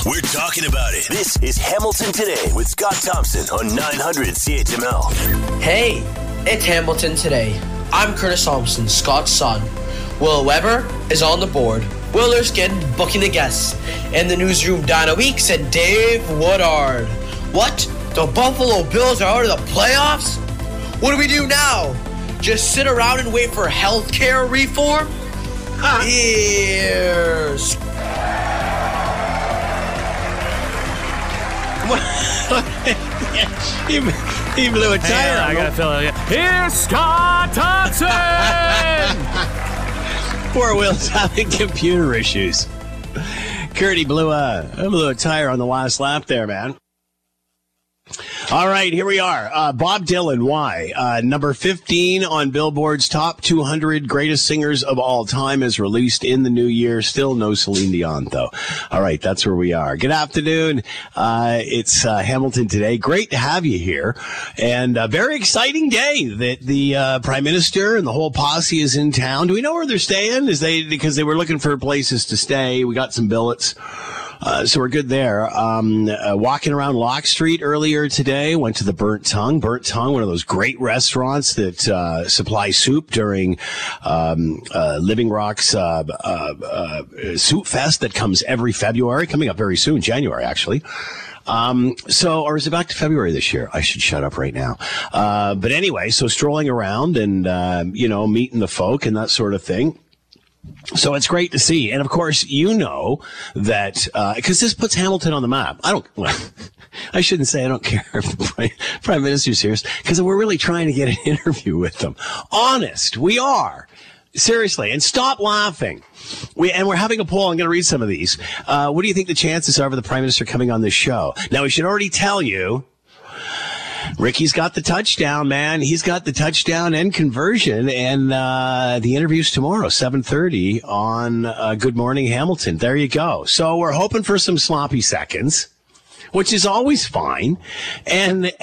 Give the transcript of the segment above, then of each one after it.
We're talking about it. This is Hamilton Today with Scott Thompson on 900 CHML. Hey, it's Hamilton Today. I'm Curtis Thompson, Scott's son. Will Weber is on the board. Will Erskine booking the guests. In the newsroom, Donna Weeks and Dave Woodard. What? The Buffalo Bills are out of the playoffs? What do we do now? Just sit around and wait for healthcare reform? Here's... he blew a tire. I gotta fill it. Here's Scott Thompson. Poor Will's having computer issues. Curdy blew a tire on the last lap there, man. All right, here we are. Bob Dylan, why? Number 15 on Billboard's top 200 greatest singers of all time is released in the new year. Still no Celine Dion, though. All right, that's where we are. Good afternoon. It's Hamilton Today. Great to have you here. And a very exciting day that the Prime Minister and the whole posse is in town. Do we know where they're staying? Because they were looking for places to stay. We got some billets. So we're good there. Walking around Locke Street earlier today, went to the Burnt Tongue. Burnt Tongue, one of those great restaurants that supply soup during Living Rock's Soup Fest that comes every February, coming up very soon, January actually. Or is it back to February this year? I should shut up right now. But anyway, so strolling around and, meeting the folk and that sort of thing. So it's great to see. And of course, you know that, because this puts Hamilton on the map. I shouldn't say I don't care if the Prime Minister's here, because we're really trying to get an interview with them. Honest, we are. Seriously. And stop laughing. We're having a poll. I'm going to read some of these. What do you think the chances are of the Prime Minister coming on this show? Now, we should already tell you, Ricky's got the touchdown, man. He's got the touchdown and conversion. And the interview's tomorrow, 7:30 on Good Morning Hamilton. There you go. So we're hoping for some sloppy seconds, which is always fine. And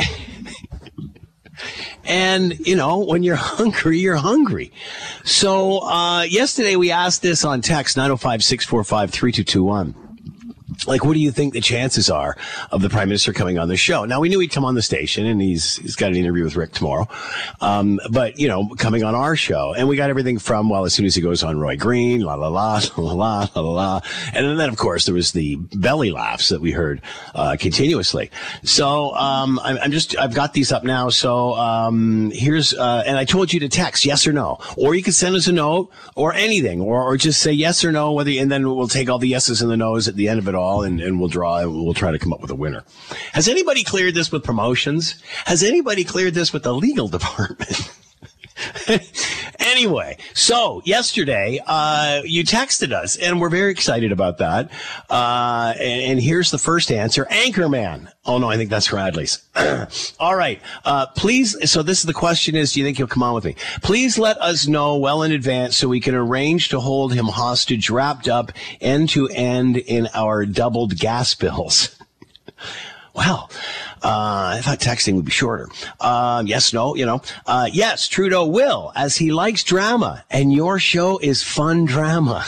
when you're hungry, you're hungry. So yesterday we asked this on text, 905-645-3221. Like, what do you think the chances are of the Prime Minister coming on the show? Now, we knew he'd come on the station, and he's got an interview with Rick tomorrow. But, coming on our show. And we got everything from, as soon as he goes on Roy Green, la, la, la, la, la, la, la. And then, of course, there was the belly laughs that we heard continuously. So I've got these up now. So here's, and I told you to text yes or no. Or you can send us a note or anything, or just say yes or no, and then we'll take all the yeses and the nos at the end of it all. And we'll draw and we'll try to come up with a winner. Has anybody cleared this with promotions? Has anybody cleared this with the legal department? Anyway, so yesterday, you texted us and we're very excited about that. And here's the first answer. Anchorman. Oh no, I think that's Radley's. All right. Please. So this is the question is, do you think he'll come on with me? Please let us know well in advance so we can arrange to hold him hostage wrapped up end to end in our doubled gas bills. Wow. I thought texting would be shorter. Yes, no, yes, Trudeau will, as he likes drama, and your show is fun drama.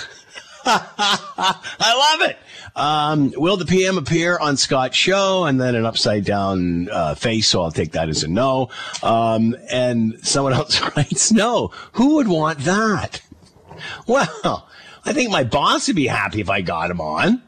I love it. Will the PM appear on Scott's show? And then an upside down face, so I'll take that as a no. And someone else writes, no. Who would want that? Well, I think my boss would be happy if I got him on,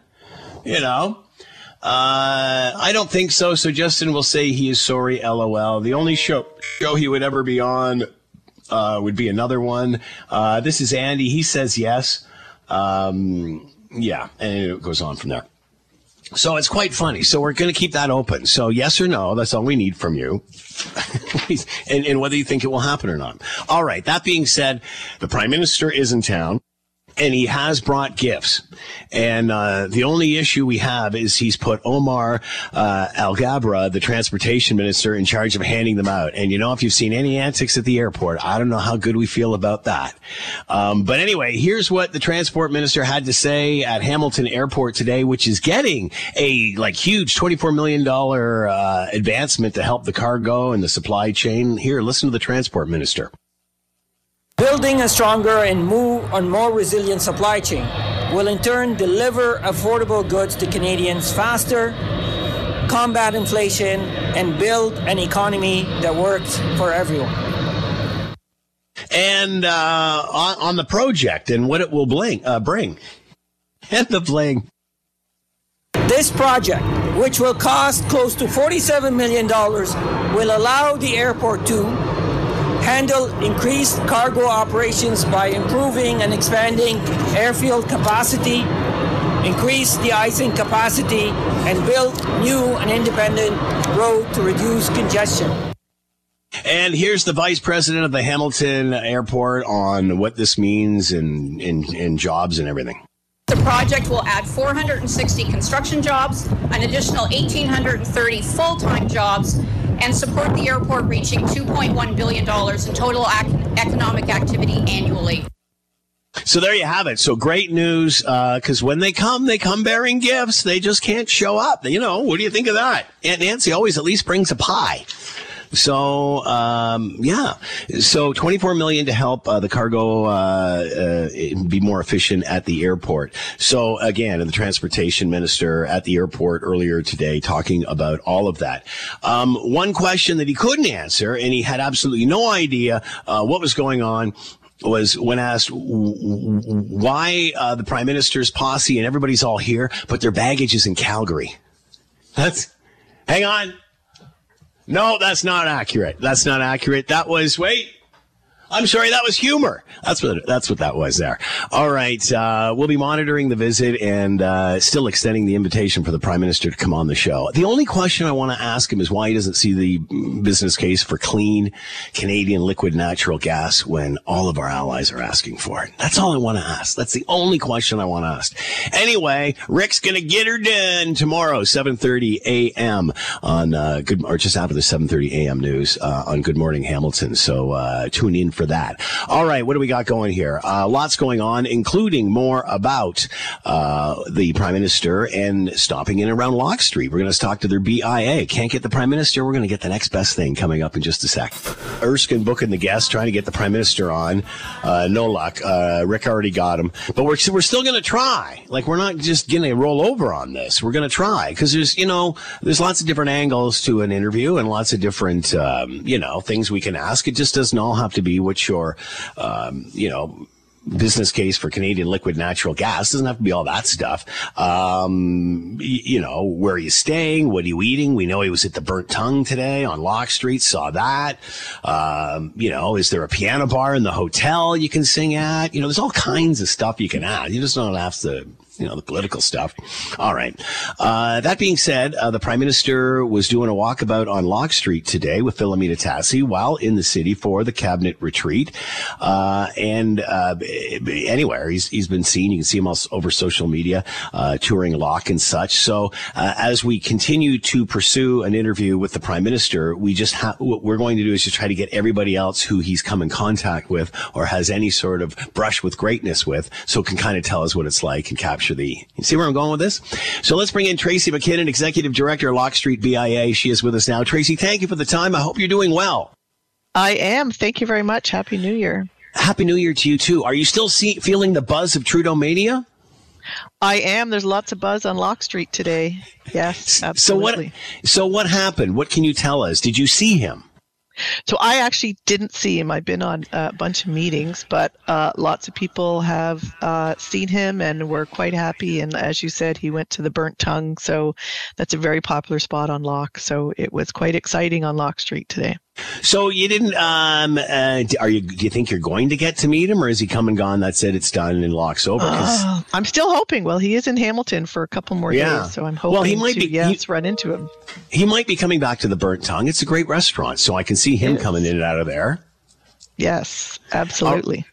I don't think so. So Justin will say he is sorry, LOL. The only show he would ever be on would be another one. This is Andy. He says yes. Yeah, and it goes on from there. So it's quite funny. So we're going to keep that open. So yes or no, that's all we need from you. and whether you think it will happen or not. All right. That being said, the Prime Minister is in town. And he has brought gifts. And the only issue we have is he's put Omar Al-Gabra, the transportation minister, in charge of handing them out. And, if you've seen any antics at the airport, I don't know how good we feel about that. But anyway, here's what the transport minister had to say at Hamilton Airport today, which is getting a huge $24 million advancement to help the cargo and the supply chain. Here, listen to the transport minister. Building a stronger and more resilient supply chain. will in turn deliver affordable goods to Canadians faster, combat inflation, and build an economy that works for everyone. And on the project and what it will bring. And the bling. This project, which will cost close to $47 million, will allow the airport to handle increased cargo operations by improving and expanding airfield capacity, increase de-icing capacity, and build new and independent road to reduce congestion. And here's the vice president of the Hamilton Airport on what this means in jobs and everything. The project will add 460 construction jobs, an additional 1,830 full-time jobs, and support the airport reaching $2.1 billion in total economic activity annually. So there you have it. So great news, because when they come bearing gifts. They just can't show up. You know, what do you think of that? Aunt Nancy always at least brings a pie. So, yeah. So $24 million to help the cargo be more efficient at the airport. So, again, the transportation minister at the airport earlier today talking about all of that. One question that he couldn't answer, and he had absolutely no idea what was going on, was when asked why the Prime Minister's posse and everybody's all here, but their baggage is in Calgary. Hang on. No, that's not accurate. That's not accurate. That was, I'm sorry, that was humor. That's what that was there. All right. We'll be monitoring the visit and still extending the invitation for the Prime Minister to come on the show. The only question I want to ask him is why he doesn't see the business case for clean Canadian liquid natural gas when all of our allies are asking for it. That's all I want to ask. That's the only question I want to ask. Anyway, Rick's going to get her done tomorrow, 7:30 a.m. on or just after the 7:30 a.m. news on Good Morning Hamilton. So tune in for that. All right, what do we got going here? Lots going on, including more about the Prime Minister and stopping in around Locke Street. We're going to talk to their BIA. Can't get the Prime Minister? We're going to get the next best thing coming up in just a sec. Erskine booking the guest, trying to get the Prime Minister on. No luck. Rick already got him. But we're still going to try. Like, we're not just going to roll over on this. We're going to try because there's lots of different angles to an interview and lots of different, things we can ask. It just doesn't all have to be what your, business case for Canadian liquid natural gas. Doesn't have to be all that stuff. Where are you staying? What are you eating? We know he was at the Burnt Tongue today on Locke Street. Saw that. Is there a piano bar in the hotel you can sing at? There's all kinds of stuff you can add. You just don't have to, the political stuff. All right. That being said, the Prime Minister was doing a walkabout on Locke Street today with Philomena Tassi while in the city for the cabinet retreat. Anywhere he's been seen, you can see him over social media, touring Locke and such. So, as we continue to pursue an interview with the Prime Minister, what we're going to do is just try to get everybody else who he's come in contact with or has any sort of brush with greatness with, so can kind of tell us what it's like and capture you see where I'm going with this? So let's bring in Tracy McKinnon, Executive Director, Locke Street BIA. She is with us now. Tracy, thank you for the time. I hope you're doing well. I am. Thank you very much. Happy New Year. Happy New Year to you, too. Are you still feeling the buzz of Trudeau mania? I am. There's lots of buzz on Locke Street today. Yes, absolutely. So what happened? What can you tell us? Did you see him? So I actually didn't see him. I've been on a bunch of meetings, but lots of people have seen him and were quite happy. And as you said, he went to the Burnt Tongue. So that's a very popular spot on Locke. So it was quite exciting on Locke Street today. So you didn't, do you think you're going to get to meet him, or is he come and gone? That's it. It's done and Locke's over. I'm still hoping. Well, he is in Hamilton for a couple more days, so I'm hoping he might run into him. He might be coming back to the Burnt Tongue. It's a great restaurant, so I can see him coming in and out of there. Yes, absolutely.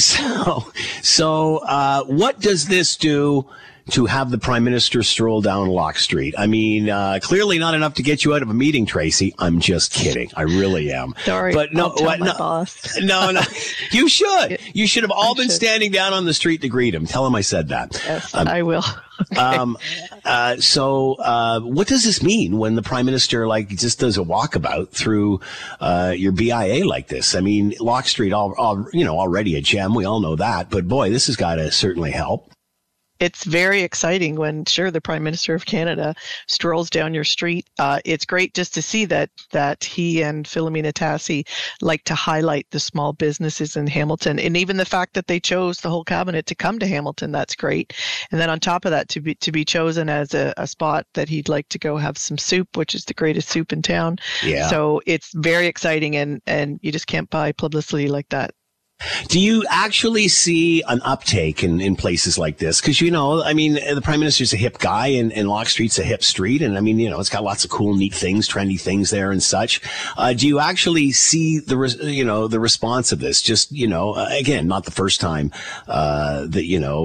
So what does this do to have the Prime Minister stroll down Locke Street? I mean, clearly not enough to get you out of a meeting, Tracy. I'm just kidding. I really am. Sorry, but no, I'll tell my boss. No. You should. You should have all been standing down on the street to greet him. Tell him I said that. Yes, I will. Okay. So what does this mean when the Prime Minister just does a walkabout through your BIA like this? I mean, Locke Street, already a gem. We all know that. But boy, this has got to certainly help. It's very exciting when, the Prime Minister of Canada strolls down your street. It's great just to see that he and Philomena Tassi like to highlight the small businesses in Hamilton, and even the fact that they chose the whole cabinet to come to Hamilton. That's great. And then on top of that, to be chosen as a spot that he'd like to go have some soup, which is the greatest soup in town. Yeah. So it's very exciting, and you just can't buy publicity like that. Do you actually see an uptake in places like this? Because, the Prime Minister's a hip guy, and Locke Street's a hip street. And, it's got lots of cool, neat things, trendy things there and such. Do you actually see the response of this? Just, again, not the first time that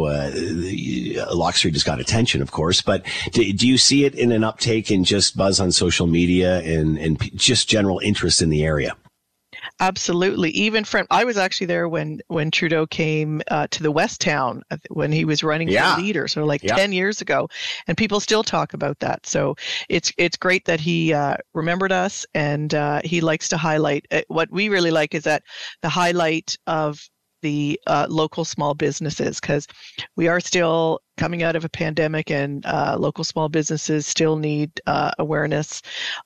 Locke Street has got attention, of course. But do you see it in an uptake in just buzz on social media and just general interest in the area? Absolutely. Even I was actually there when Trudeau came to the West Town when he was running for leader, so 10 years ago, and people still talk about that. So it's great that he remembered us, and he likes to highlight. What we really like is that the highlight of the local small businesses, because we are still coming out of a pandemic, and local small businesses still need awareness,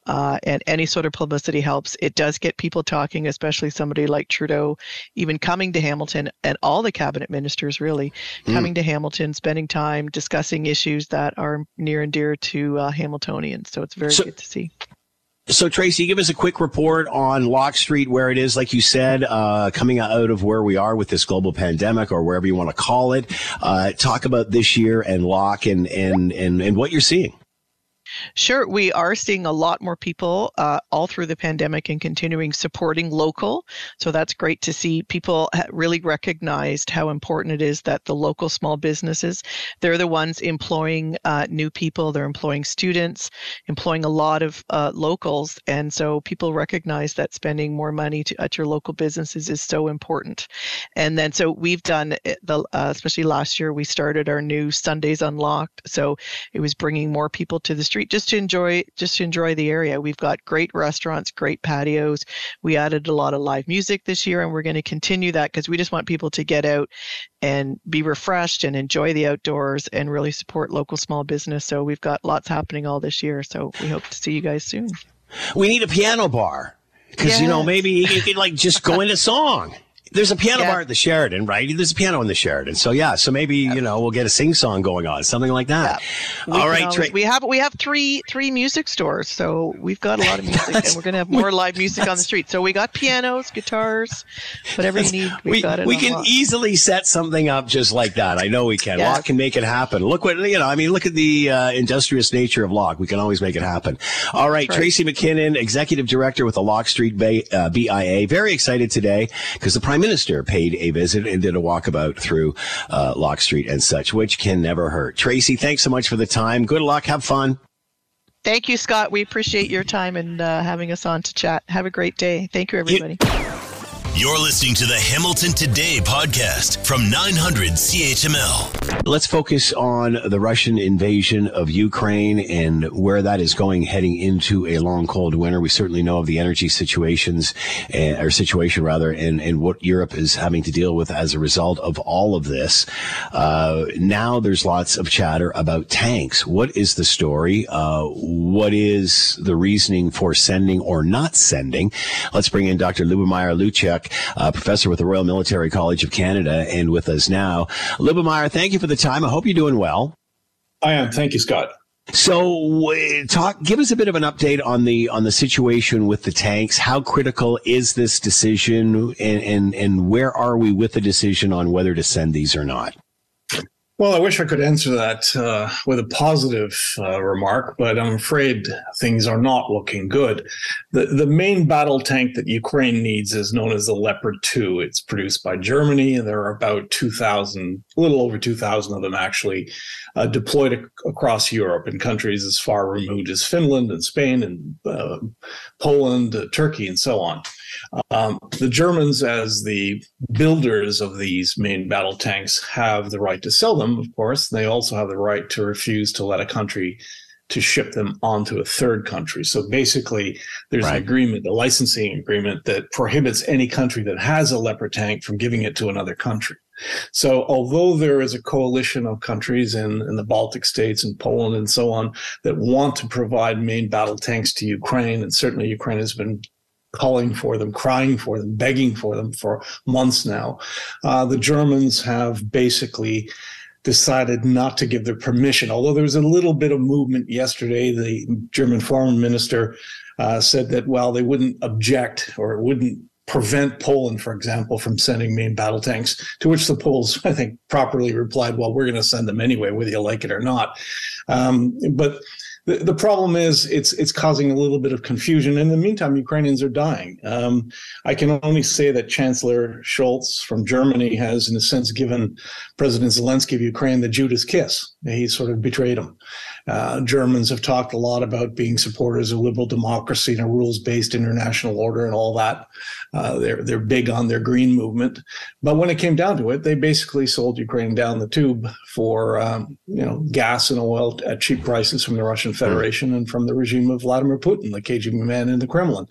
and any sort of publicity helps. It does get people talking, especially somebody like Trudeau, even coming to Hamilton, and all the cabinet ministers really coming to Hamilton, spending time discussing issues that are near and dear to Hamiltonians. So it's very good to see. So, Tracy, give us a quick report on Locke Street, where it is, like you said, coming out of where we are with this global pandemic, or wherever you want to call it. Talk about this year and Locke and what you're seeing. Sure. We are seeing a lot more people all through the pandemic and continuing supporting local. So that's great to see. People really recognized how important it is that the local small businesses, they're the ones employing new people. They're employing students, employing a lot of locals. And so people recognize that spending more money at your local businesses is so important. And then so we've done, especially last year, we started our new Sundays Unlocked. So it was bringing more people to the street just to enjoy the area. We've got great restaurants, great patios. We added a lot of live music this year, and we're going to continue that because we just want people to get out and be refreshed and enjoy the outdoors and really support local small business. So we've got lots happening all this year. So we hope to see you guys soon. We need a piano bar because, maybe you could just go into song. There's a piano bar at the Sheraton, right? There's a piano in the Sheraton. So maybe, we'll get a sing-song going on, something like that. Yeah. All right. We have three music stores. So we've got a lot of music, and we're going to have more live music on the street. So we got pianos, guitars, whatever you need. We got it. We can easily set something up just like that. I know we can. Yeah. Locke can make it happen. Look look at the industrious nature of Locke. We can always make it happen. All right. Tracy McKinnon, Executive Director with the Locke Street BIA. Very excited today because the Prime Minister paid a visit and did a walkabout through Locke Street and such, which can never hurt. Tracy, thanks so much for the time. Good luck. Have fun. Thank you, Scott. We appreciate your time and having us on to chat. Have a great day. Thank you, everybody. You're listening to the Hamilton Today podcast from 900 CHML. Let's focus on the Russian invasion of Ukraine and where that is going heading into a long, cold winter. We certainly know of the energy situation, and what Europe is having to deal with as a result of all of this. Now there's lots of chatter about tanks. What is the story? What is the reasoning for sending or not sending? Let's bring in Dr. Lubomir Luchuk, professor with the Royal Military College of Canada, and with us now. Lubomir, thank you for the time. I hope you're doing well. I am. Thank you, Scott. So give us a bit of an update on the situation with the tanks. How critical is this decision, and where are we with the decision on whether to send these or not? Well, I wish I could answer that with a positive remark, but I'm afraid things are not looking good. The main battle tank that Ukraine needs is known as the Leopard 2. It's produced by Germany, and there are about 2,000, a little over 2,000 of them actually, deployed across Europe in countries as far removed as Finland and Spain and Poland, Turkey, and so on. The Germans, as the builders of these main battle tanks, have the right to sell them, of course. They also have the right to refuse to let a country to ship them onto a third country. So basically, there's an agreement, a licensing agreement that prohibits any country that has a Leopard tank from giving it to another country. So although there is a coalition of countries in the Baltic states and Poland and so on that want to provide main battle tanks to Ukraine, and certainly Ukraine has been calling for them, crying for them, begging for them for months now, the Germans have basically decided not to give their permission. Although there was a little bit of movement yesterday, the German foreign minister said that, well, they wouldn't object or wouldn't prevent Poland, for example, from sending main battle tanks, to which the Poles, I think, properly replied, well, we're going to send them anyway, whether you like it or not. But the problem is it's causing a little bit of confusion. In the meantime, Ukrainians are dying. I can only say that Chancellor Scholz from Germany has, in a sense, given President Zelensky of Ukraine the Judas kiss. He sort of betrayed him. Germans have talked a lot about being supporters of liberal democracy and a rules-based international order and all that. They're big on their green movement. But when it came down to it, they basically sold Ukraine down the tube for gas and oil at cheap prices from the Russian Federation and from the regime of Vladimir Putin, the KGB man in the Kremlin.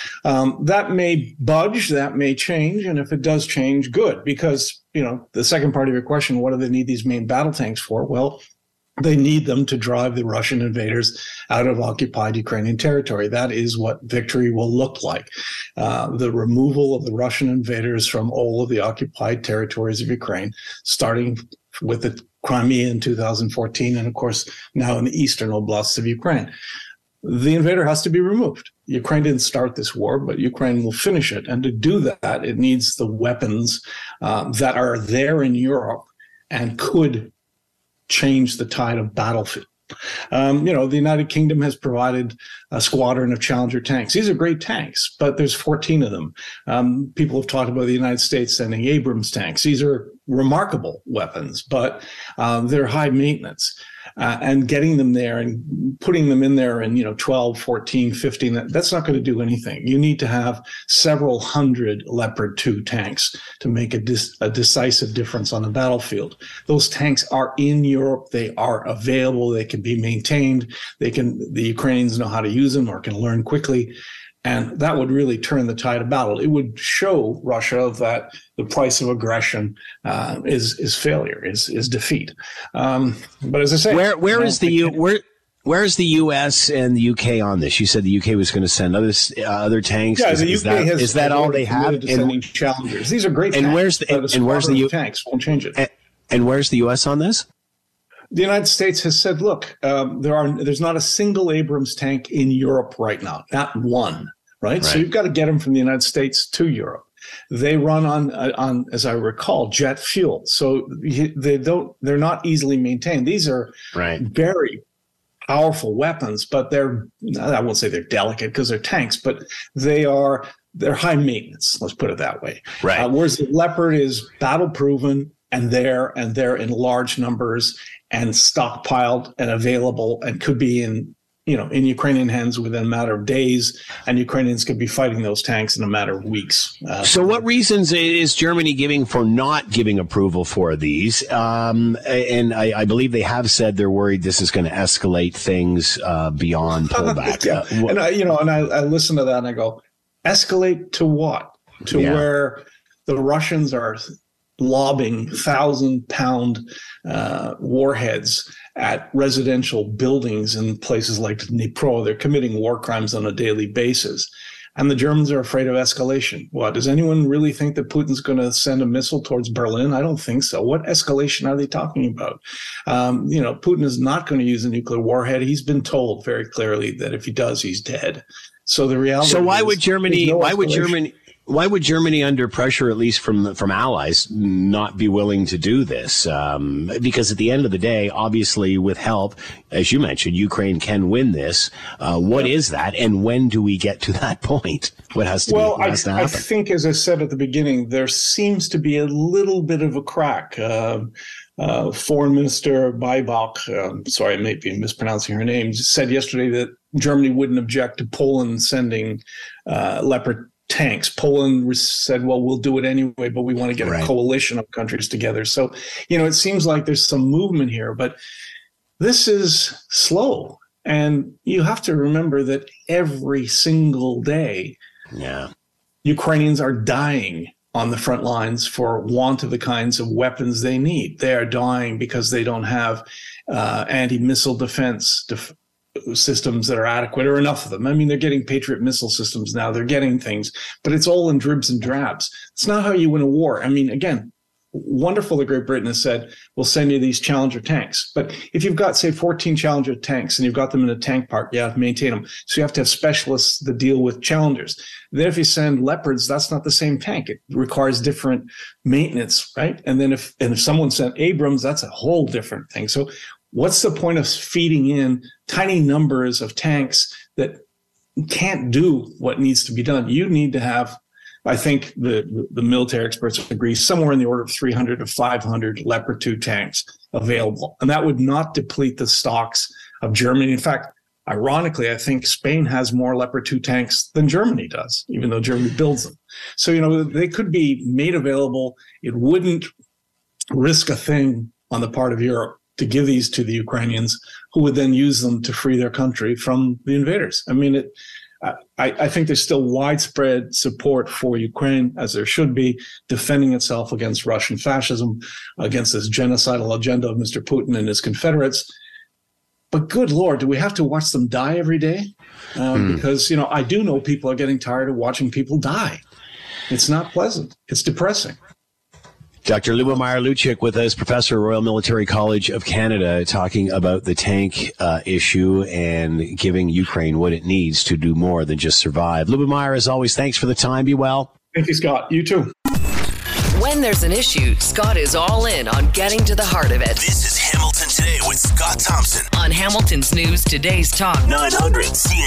That may budge, that may change, and if it does change, good, because the second part of your question, what do they need these main battle tanks for? Well, they need them to drive the Russian invaders out of occupied Ukrainian territory. That is what victory will look like. The removal of the Russian invaders from all of the occupied territories of Ukraine, starting with the Crimea in 2014, and of course, now in the eastern oblasts of Ukraine. The invader has to be removed. Ukraine didn't start this war, but Ukraine will finish it. And to do that, it needs the weapons that are there in Europe and could change the tide of battlefield. The United Kingdom has provided a squadron of Challenger tanks. These are great tanks, but there's 14 of them. People have talked about the United States sending Abrams tanks. These are remarkable weapons, but they're high maintenance. And getting them there and putting them in there in 12, 14, 15, that's not going to do anything. You need to have several hundred Leopard 2 tanks to make a decisive difference on the battlefield. Those tanks are in Europe. They are available. They can be maintained. The Ukrainians know how to use them or can learn quickly. And that would really turn the tide of battle. It would show Russia that the price of aggression is failure, is defeat. But as I say, where is the U.S. and the U.K. on this? You said the U.K. was going to send other tanks. Yeah, the U.K. is that all they have? Sending Challengers. These are great. And where's the tanks? Won't change it. And where's the U.S. on this? The United States has said, look, there's not a single Abrams tank in Europe right now, not one, right? So you've got to get them from the United States to Europe. They run on, as I recall, jet fuel. So they're not easily maintained. These are very powerful weapons, but I won't say they're delicate because they're tanks, but they're high maintenance. Let's put it that way. Right. Whereas the Leopard is battle proven and they're in large numbers and stockpiled and available and could be in Ukrainian hands within a matter of days, and Ukrainians could be fighting those tanks in a matter of weeks. So what reasons is Germany giving for not giving approval for these? And I believe they have said they're worried this is going to escalate things beyond pullback. I listen to that and I go, escalate to what? Where the Russians are lobbing 1,000-pound warheads at residential buildings in places like Dnipro. They're committing war crimes on a daily basis. And the Germans are afraid of escalation. What? Does anyone really think that Putin's going to send a missile towards Berlin? I don't think so. What escalation are they talking about? Putin is not going to use a nuclear warhead. He's been told very clearly that if he does, he's dead. So the reality. So why would Germany, under pressure, at least from allies, not be willing to do this? Because at the end of the day, obviously, with help, as you mentioned, Ukraine can win this. What is that, and when do we get to that point? What has to happen? I think, as I said at the beginning, there seems to be a little bit of a crack. Foreign Minister Baerbock, sorry, I may be mispronouncing her name, said yesterday that Germany wouldn't object to Poland sending Leopard tanks. Poland said, well, we'll do it anyway, but we want to get a coalition of countries together. So, it seems like there's some movement here, but this is slow. And you have to remember that every single day, Ukrainians are dying on the front lines for want of the kinds of weapons they need. They are dying because they don't have anti-missile defense systems that are adequate, or enough of them. I mean, they're getting Patriot missile systems now. They're getting things, but it's all in dribs and drabs. It's not how you win a war. I mean, again, wonderful that Great Britain has said, we'll send you these Challenger tanks. But if you've got, say, 14 Challenger tanks and you've got them in a tank park, you have to maintain them. So you have to have specialists that deal with Challengers. Then if you send Leopards, that's not the same tank. It requires different maintenance, right? And then if someone sent Abrams, that's a whole different thing. So what's the point of feeding in tiny numbers of tanks that can't do what needs to be done? You need to have, I think the military experts agree, somewhere in the order of 300 to 500 Leopard 2 tanks available. And that would not deplete the stocks of Germany. In fact, ironically, I think Spain has more Leopard 2 tanks than Germany does, even though Germany builds them. So, they could be made available. It wouldn't risk a thing on the part of Europe to give these to the Ukrainians, who would then use them to free their country from the invaders. I mean, I think there's still widespread support for Ukraine, as there should be, defending itself against Russian fascism, against this genocidal agenda of Mr. Putin and his confederates. But good Lord, do we have to watch them die every day? Because, I do know people are getting tired of watching people die. It's not pleasant. It's depressing. Dr. Lubomir Lucic with us, professor at Royal Military College of Canada, talking about the tank issue and giving Ukraine what it needs to do more than just survive. Lubomir, as always, thanks for the time. Be well. Thank you, Scott. You too. When there's an issue, Scott is all in on getting to the heart of it. This is Hamilton Today with Scott Thompson on Hamilton's News Today's Talk 900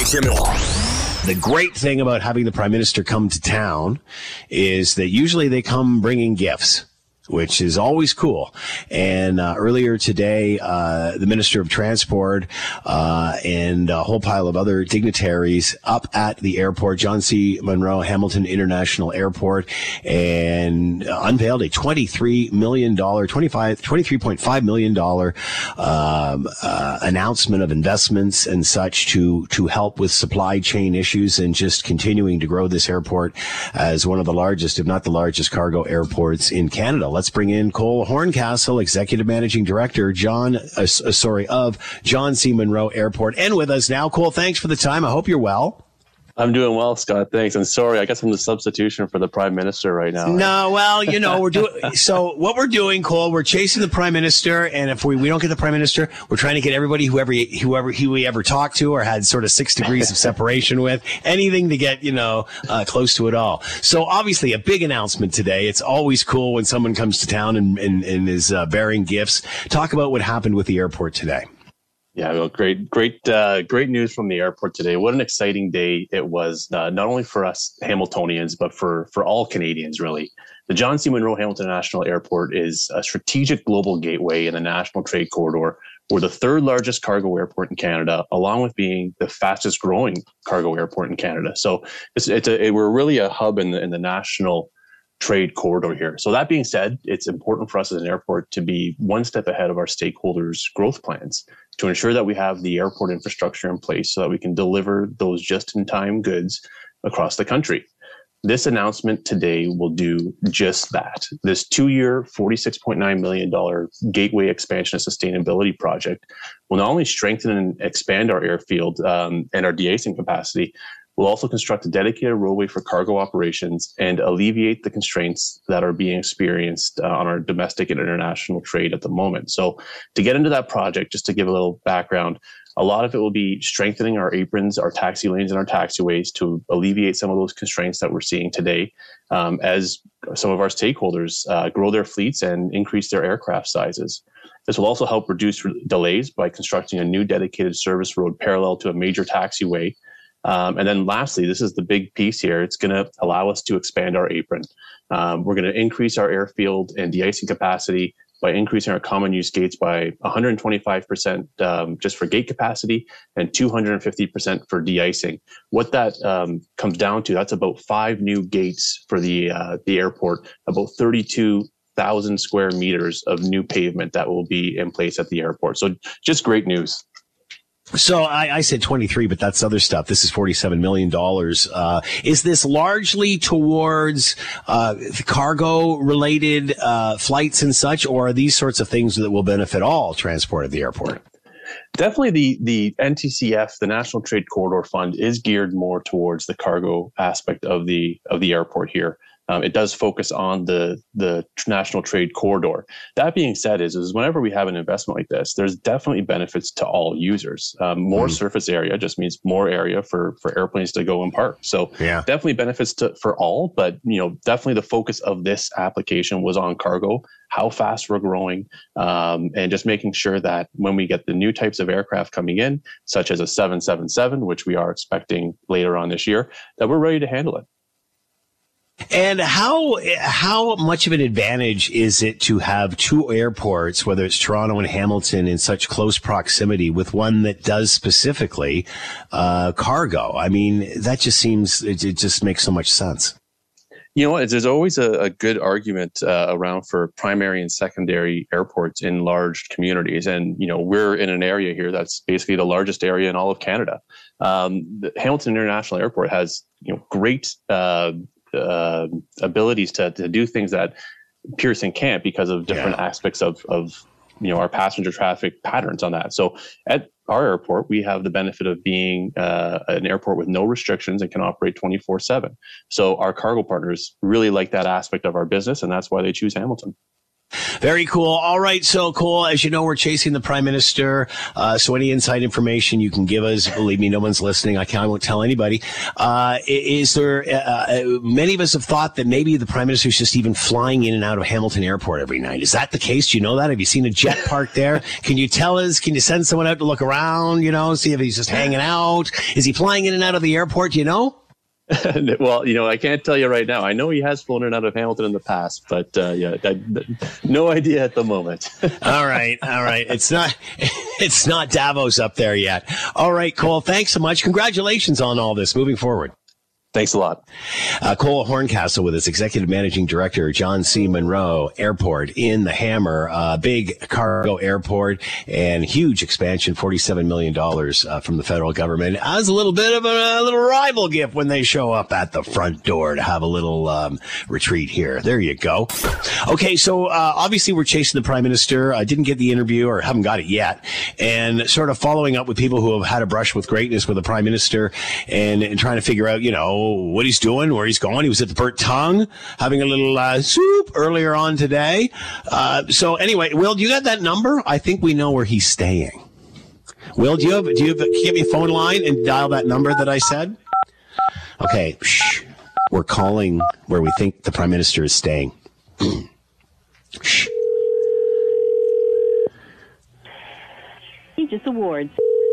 CHML. The great thing about having the Prime Minister come to town is that usually they come bringing gifts, which is always cool. And earlier today, the Minister of Transport and a whole pile of other dignitaries up at the airport, John C. Munro Hamilton International Airport, and unveiled a $23.5 million announcement of investments and such to help with supply chain issues and just continuing to grow this airport as one of the largest, if not the largest, cargo airports in Canada. Let's bring in Cole Horncastle, Executive Managing Director, of John C. Munro Airport, and with us now. Cole, thanks for the time. I hope you're well. I'm doing well, Scott. Thanks. And sorry, I guess I'm the substitution for the Prime Minister right now. No, well, we're doing. So what we're doing, Cole, we're chasing the Prime Minister, and if we don't get the Prime Minister, we're trying to get everybody, whoever we ever talked to or had sort of 6 degrees of separation with, anything to get close to it all. So obviously, a big announcement today. It's always cool when someone comes to town and is bearing gifts. Talk about what happened with the airport today. Yeah, well, great news from the airport today. What an exciting day it was, not only for us Hamiltonians, but for all Canadians, really. The John C. Munro Hamilton International Airport is a strategic global gateway in the National Trade Corridor. We're the 3rd largest cargo airport in Canada, along with being the fastest growing cargo airport in Canada. So we're really a hub in the national trade corridor here. So that being said, it's important for us as an airport to be one step ahead of our stakeholders' growth plans to ensure that we have the airport infrastructure in place so that we can deliver those just-in-time goods across the country. This announcement today will do just that. This 2-year, $46.9 million gateway expansion and sustainability project will not only strengthen and expand our airfield and our de-icing capacity, we'll also construct a dedicated roadway for cargo operations and alleviate the constraints that are being experienced on our domestic and international trade at the moment. So to get into that project, just to give a little background, a lot of it will be strengthening our aprons, our taxi lanes, and our taxiways to alleviate some of those constraints that we're seeing today as some of our stakeholders grow their fleets and increase their aircraft sizes. This will also help reduce delays by constructing a new dedicated service road parallel to a major taxiway. And then lastly, this is the big piece here. It's going to allow us to expand our apron. We're going to increase our airfield and de-icing capacity by increasing our common use gates by 125% just for gate capacity and 250% for de-icing. What that comes down to, that's about 5 new gates for the airport, about 32,000 square meters of new pavement that will be in place at the airport. So just great news. So I said 23, but that's other stuff. This is $47 million. Is this largely towards cargo-related flights and such, or are these sorts of things that will benefit all transport at the airport? Definitely the NTCF, the National Trade Corridor Fund, is geared more towards the cargo aspect of the airport here. It does focus on the national trade corridor. That being said, is whenever we have an investment like this, there's definitely benefits to all users. More surface area just means more area for airplanes to go and park. So definitely benefits for all, but definitely the focus of this application was on cargo, how fast we're growing, and just making sure that when we get the new types of aircraft coming in, such as a 777, which we are expecting later on this year, that we're ready to handle it. And how much of an advantage is it to have two airports, whether it's Toronto and Hamilton, in such close proximity with one that does specifically cargo? I mean, that just seems, it just makes so much sense. You know what? There's always a good argument around for primary and secondary airports in large communities. And, we're in an area here that's basically the largest area in all of Canada. The Hamilton International Airport has, great abilities to do things that Pearson can't because of different aspects of our passenger traffic patterns on that. So at our airport, we have the benefit of being an airport with no restrictions and can operate 24/7. So our cargo partners really like that aspect of our business, and that's why they choose Hamilton. Very cool. All right. So, Cole, as you know, we're chasing the Prime Minister. So any inside information you can give us, believe me, no one's listening. I won't tell anybody. Is there, many of us have thought that maybe the Prime Minister is just even flying in and out of Hamilton Airport every night. Is that the case? Do you know that? Have you seen a jet parked there? Can you tell us? Can you send someone out to look around, see if he's just hanging out? Is he flying in and out of the airport? Do you know? Well, I can't tell you right now. I know he has flown in and out of Hamilton in the past, but no idea at the moment. All right. It's not Davos up there yet. All right, Cole, thanks so much. Congratulations on all this moving forward. Thanks a lot. Cole Horncastle with his executive managing director, John C. Munro Airport in the Hammer, big cargo airport and huge expansion, $47 million from the federal government as a little bit of a little rival gift when they show up at the front door to have a little retreat here. There you go. Okay, so obviously we're chasing the Prime Minister. I didn't get the interview or haven't got it yet, and sort of following up with people who have had a brush with greatness with the Prime Minister and trying to figure out, what he's doing, where he's going. He was at the Burt Tongue having a little soup earlier on today. So anyway, Will, do you got that number? I think we know where he's staying. Will, can you give me a phone line and dial that number that I said? Okay. Shh. We're calling where we think the Prime Minister is staying. Shh. Aegis Awards.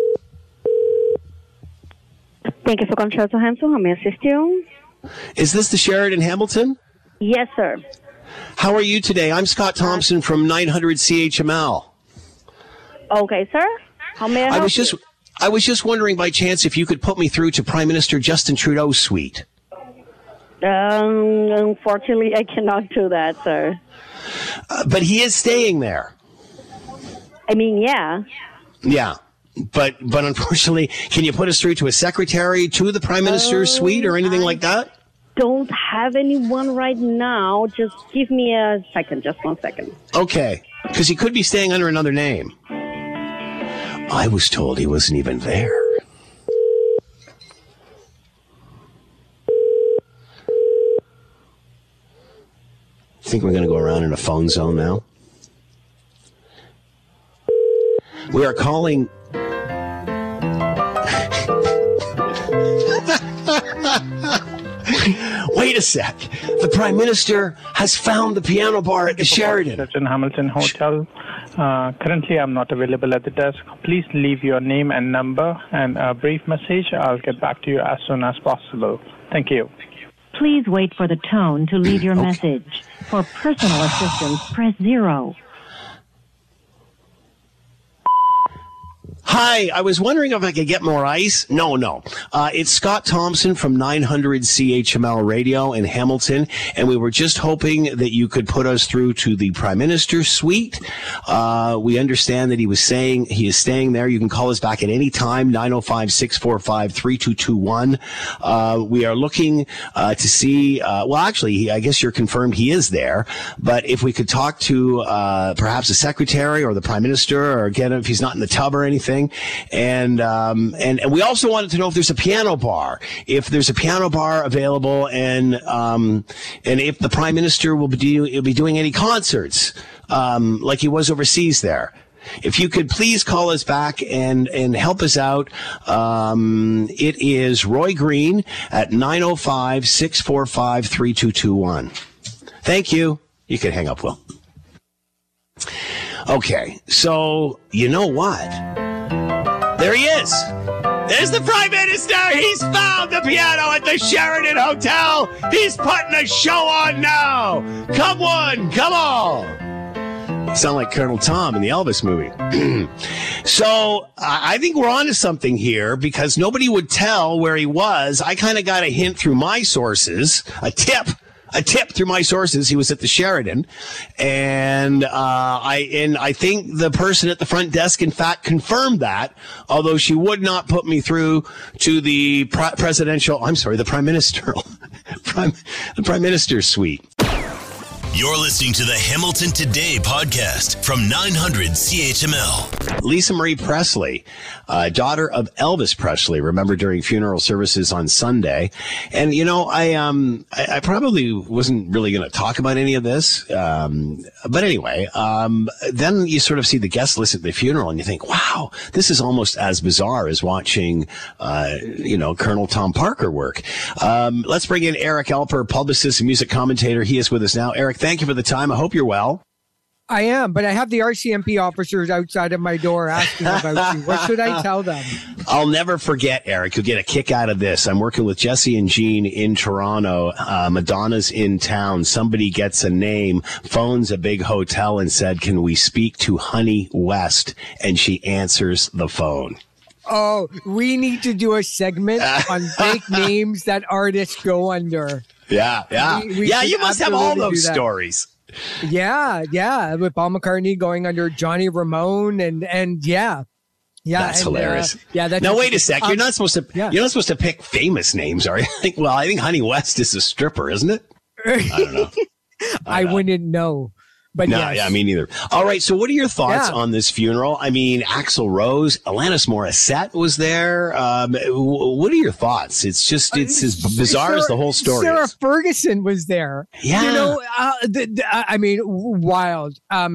Thank you for calling Sheraton Hamilton. How may I assist you? Is this the Sheraton Hamilton? Yes, sir. How are you today? I'm Scott Thompson from 900 CHML. Okay, sir. How may I help you? I was just wondering by chance if you could put me through to Prime Minister Justin Trudeau's suite. Unfortunately, I cannot do that, sir. But he is staying there. I mean, yeah. Yeah. But unfortunately, can you put us through to a secretary to the Prime Minister's suite or anything like that? Don't have anyone right now. Just give me a second. Just 1 second. Okay. Because he could be staying under another name. I was told he wasn't even there. Think we're going to go around in a phone zone now? We are calling... Wait a sec. The Prime Minister has found the piano bar at the Sheraton. Hamilton Hotel. Currently, I'm not available at the desk. Please leave your name and number and a brief message. I'll get back to you as soon as possible. Thank you. Please wait for the tone to leave your message. For personal assistance, press 0. Hi, I was wondering if I could get more ice. No. It's Scott Thompson from 900 CHML Radio in Hamilton, and we were just hoping that you could put us through to the Prime Minister's suite. We understand that he is staying there. You can call us back at any time, 905-645-3221. We are looking to see, I guess you're confirmed he is there, but if we could talk to perhaps the secretary or the Prime Minister, or get him if he's not in the tub or anything. And we also wanted to know if there's a piano bar, available, and if the Prime Minister will be doing any concerts, like he was overseas there. If you could please call us back and help us out. It is Roy Green at 905-645-3221. Thank you. You can hang up, Will. Okay, so you know what? There he is. There's the Prime Minister. He's found the piano at the Sheraton Hotel. He's putting a show on now. Come one, come all. You sound like Colonel Tom in the Elvis movie. So I think we're on to something here, because nobody would tell where he was. I kind of got a hint through my sources, a tip through my sources. He was at the Sheraton, and I think the person at the front desk, in fact, confirmed that, although she would not put me through to the the Prime Minister's suite. You're listening to the Hamilton Today podcast from 900 CHML. Lisa Marie Presley, daughter of Elvis Presley, remember during funeral services on Sunday. And, I probably wasn't really going to talk about any of this. But anyway, then you sort of see the guest list at the funeral and you think, wow, this is almost as bizarre as watching, Colonel Tom Parker work. Let's bring in Eric Alper, publicist and music commentator. He is with us now. Eric, thank you for the time. I hope you're well. I am, but I have the RCMP officers outside of my door asking about you. What should I tell them? I'll never forget, Eric. You'll get a kick out of this. I'm working with Jesse and Jean in Toronto. Madonna's in town. Somebody gets a name, phones a big hotel and said, "Can we speak to Honey West?" And she answers the phone. Oh, we need to do a segment on fake names that artists go under. Yeah. You must have all those stories. Yeah. With Paul McCartney going under Johnny Ramone and yeah. That's hilarious. That's now wait a sec. You're not supposed to pick famous names, are you? I think Honey West is a stripper, isn't it? I don't know. I wouldn't know. But no, yes. Yeah, me neither. All right, so what are your thoughts on this funeral? I mean, Axl Rose, Alanis Morissette was there. What are your thoughts? It's as bizarre as the whole story. Sarah Ferguson was there. Yeah. Wild.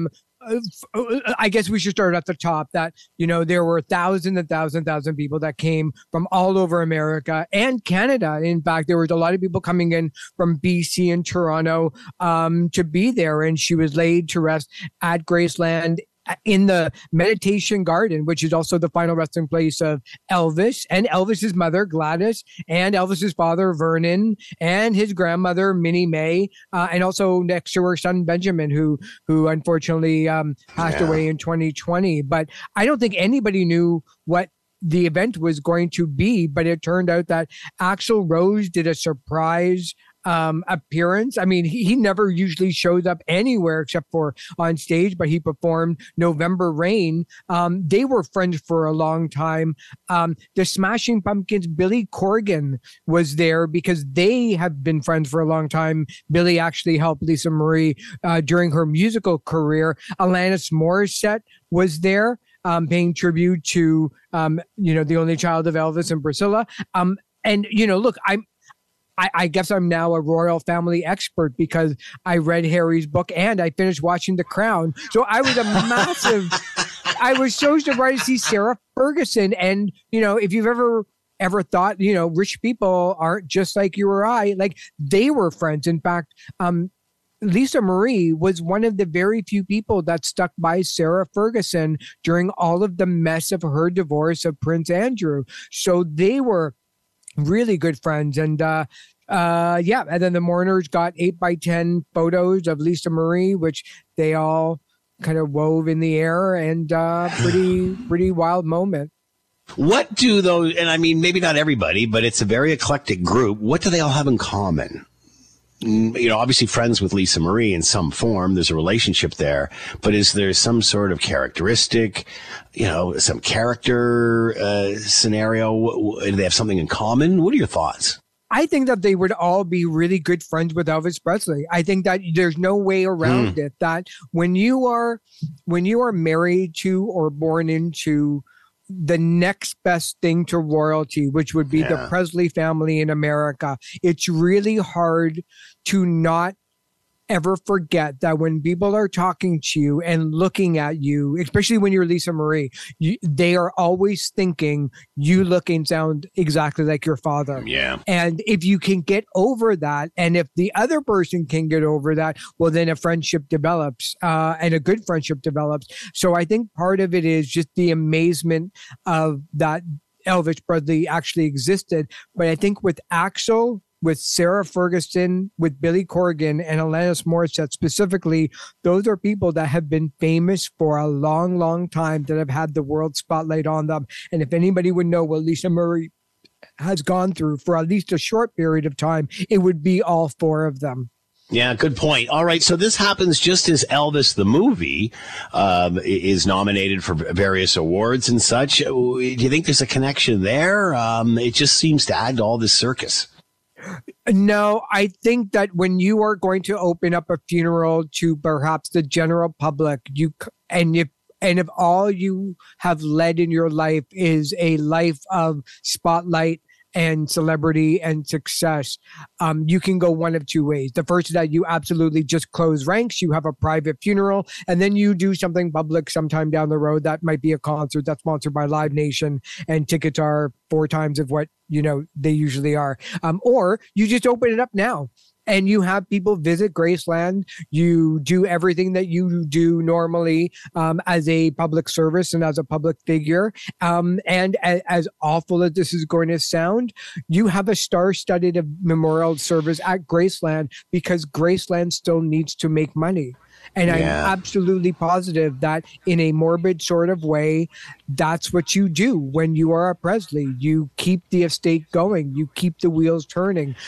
I guess we should start at the top that, there were thousands and thousands people that came from all over America and Canada. In fact, there was a lot of people coming in from BC and Toronto to be there. And she was laid to rest at Graceland in the Meditation Garden, which is also the final resting place of Elvis and Elvis's mother, Gladys, and Elvis's father, Vernon, and his grandmother, Minnie May, and also next to her son, Benjamin, who unfortunately passed away in 2020. But I don't think anybody knew what the event was going to be, but it turned out that Axl Rose did a surprise appearance. I mean, he never usually shows up anywhere except for on stage, but he performed November Rain. They were friends for a long time. The Smashing Pumpkins, Billy Corgan was there because they have been friends for a long time. Billy actually helped Lisa Marie during her musical career. Alanis Morissette was there, paying tribute to, the only child of Elvis and Priscilla. Look, I guess I'm now a royal family expert because I read Harry's book and I finished watching The Crown. So I was I was so surprised to see Sarah Ferguson. And, if you've ever thought, rich people aren't just like you or I, like they were friends. In fact, Lisa Marie was one of the very few people that stuck by Sarah Ferguson during all of the mess of her divorce of Prince Andrew. So they were really good friends. And and then the mourners got 8x10 photos of Lisa Marie, which they all kind of wove in the air, and pretty wild moment. What do those, and I mean, maybe not everybody, but it's a very eclectic group. What do they all have in common? You know, obviously friends with Lisa Marie in some form. There's a relationship there, but is there some sort of characteristic, you know, some character scenario? Do they have something in common? What are your thoughts? I think that they would all be really good friends with Elvis Presley. I think that there's no way around it, that when you are married to or born into the next best thing to royalty, which would be the Presley family in America, it's really hard to not ever forget that when people are talking to you and looking at you, especially when you're Lisa Marie, they are always thinking you look and sound exactly like your father. Yeah. And if you can get over that, and if the other person can get over that, well, then a friendship develops, and a good friendship develops. So I think part of it is just the amazement of that Elvis Presley actually existed. But I think with Axl, with Sarah Ferguson, with Billy Corgan, and Alanis Morissette specifically, those are people that have been famous for a long, long time, that have had the world spotlight on them. And if anybody would know what Lisa Marie has gone through for at least a short period of time, it would be all four of them. Yeah, good point. All right, so this happens just as Elvis the movie is nominated for various awards and such. Do you think there's a connection there? It just seems to add to all this circus. No, I think that when you are going to open up a funeral to perhaps the general public, if all you have led in your life is a life of spotlight and celebrity and success, you can go one of two ways. The first is that you absolutely just close ranks, you have a private funeral, and then you do something public sometime down the road. That might be a concert that's sponsored by Live Nation, and tickets are 4 times of what they usually are. Or you just open it up now, and you have people visit Graceland. You do everything that you do normally as a public service and as a public figure. And as awful as this is going to sound, you have a star-studded memorial service at Graceland, because Graceland still needs to make money. And I'm absolutely positive that in a morbid sort of way, that's what you do when you are a Presley. You keep the estate going. You keep the wheels turning.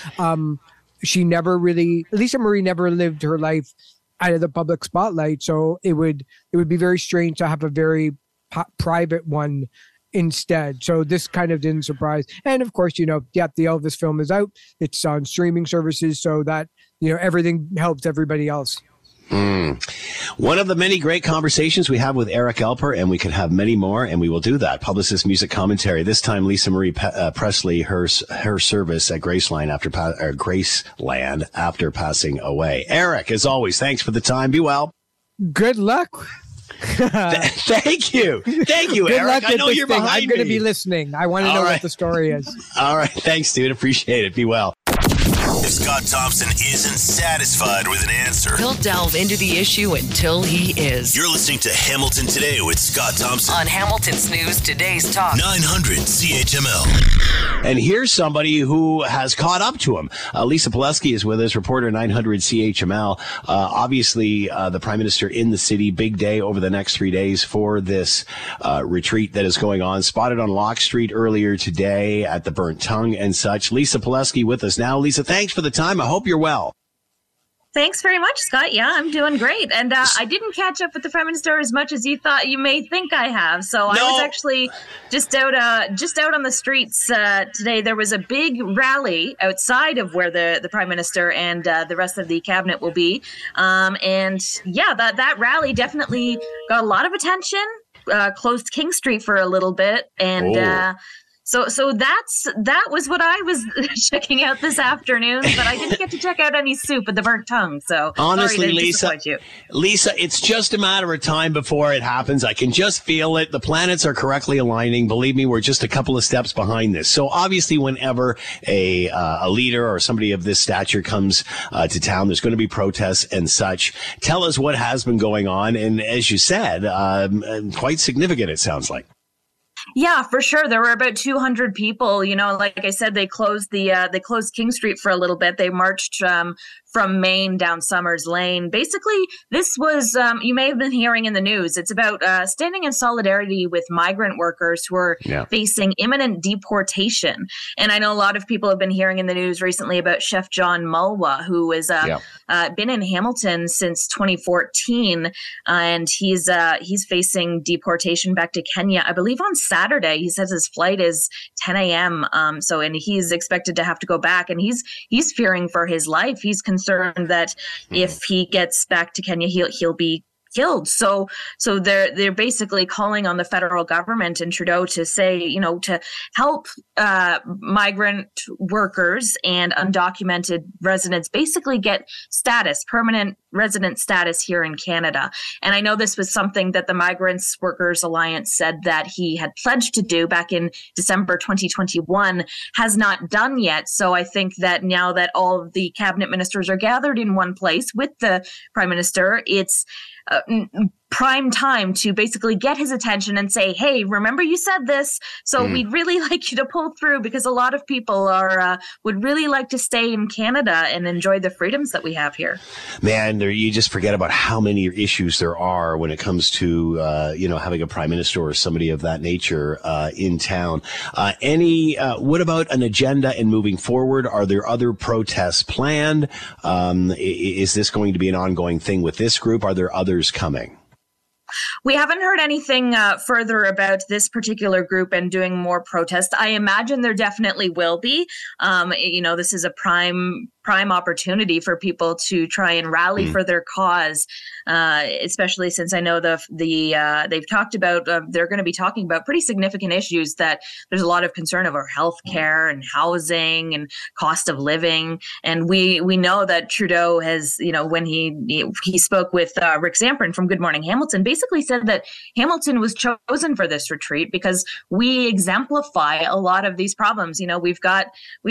Lisa Marie never lived her life out of the public spotlight. So it would be very strange to have a very private one instead. So this kind of didn't surprise. And of course, the Elvis film is out. It's on streaming services, so that, everything helps everybody else. One of the many great conversations we have with Eric Alper, and we could have many more, and we will do that. Publicist Music Commentary. This time, Lisa Marie Presley, her service at Graceland after passing away. Eric, as always, thanks for the time. Be well. Good luck. Thank you. Thank you, Good Eric. luck I know you're behind me. I'm going to be listening. I want to know what the story is. All right. Thanks, dude. Appreciate it. Be well. If Scott Thompson isn't satisfied with an answer, He'll delve into the issue until he is. You're listening to Hamilton Today with Scott Thompson On Hamilton's News Today's Talk. 900 CHML. And here's somebody who has caught up to him. Lisa Pileski is with us, reporter 900 CHML. Obviously, the Prime Minister in the city, big day over the next 3 days for this retreat that is going on. Spotted on Locke Street earlier today at the Burnt Tongue and such. Lisa Pileski with us now. Lisa, thanks for the time. I hope you're well. Thanks very much, Scott. Yeah, I'm doing great. And I didn't catch up with the Prime Minister as much as you thought you may think I have. So I was actually just out on the streets today. There was a big rally outside of where the Prime Minister and the rest of the cabinet will be. That rally definitely got a lot of attention, closed King Street for a little bit. And So that was what I was checking out this afternoon, but I didn't get to check out any soup at the Burnt Tongue. So honestly, sorry to Lisa, disappoint you. Lisa, it's just a matter of time before it happens. I can just feel it. The planets are correctly aligning. Believe me, we're just a couple of steps behind this. So obviously, whenever a leader or somebody of this stature comes to town, there's going to be protests and such. Tell us what has been going on, and as you said, quite significant. It sounds like. Yeah, for sure. There were about 200 people. You know, like I said, they closed King Street for a little bit. They marched from Main down Summers Lane. Basically, this was, you may have been hearing in the news, it's about standing in solidarity with migrant workers who are facing imminent deportation. And I know a lot of people have been hearing in the news recently about Chef John Mulwa, who has been in Hamilton since 2014, and he's facing deportation back to Kenya, I believe on Saturday. He says his flight is 10 a.m. And he's expected to have to go back, and he's fearing for his life. He's concerned that if he gets back to Kenya, he'll be killed. So they're basically calling on the federal government and Trudeau to say, you know, to help migrant workers and undocumented residents basically get permanent resident status here in Canada. And I know this was something that the Migrants Workers Alliance said that he had pledged to do back in December 2021, has not done yet. So I think that now that all of the cabinet ministers are gathered in one place with the Prime Minister, it's prime time to basically get his attention and say, hey, remember you said this, so we'd really like you to pull through, because a lot of people would really like to stay in Canada and enjoy the freedoms that we have here. Man, you just forget about how many issues there are when it comes to having a prime minister or somebody of that nature in town. What about an agenda and moving forward? Are there other protests planned? Is this going to be an ongoing thing with this group? Are there others coming? We haven't heard anything further about this particular group and doing more protests. I imagine there definitely will be. This is a prime opportunity for people to try and rally for their cause, especially since I know they've talked about they're going to be talking about pretty significant issues that there's a lot of concern over healthcare and housing and cost of living. And we know that Trudeau has, when he spoke with Rick Zamperin from Good Morning Hamilton, basically said that Hamilton was chosen for this retreat because we exemplify a lot of these problems. We've got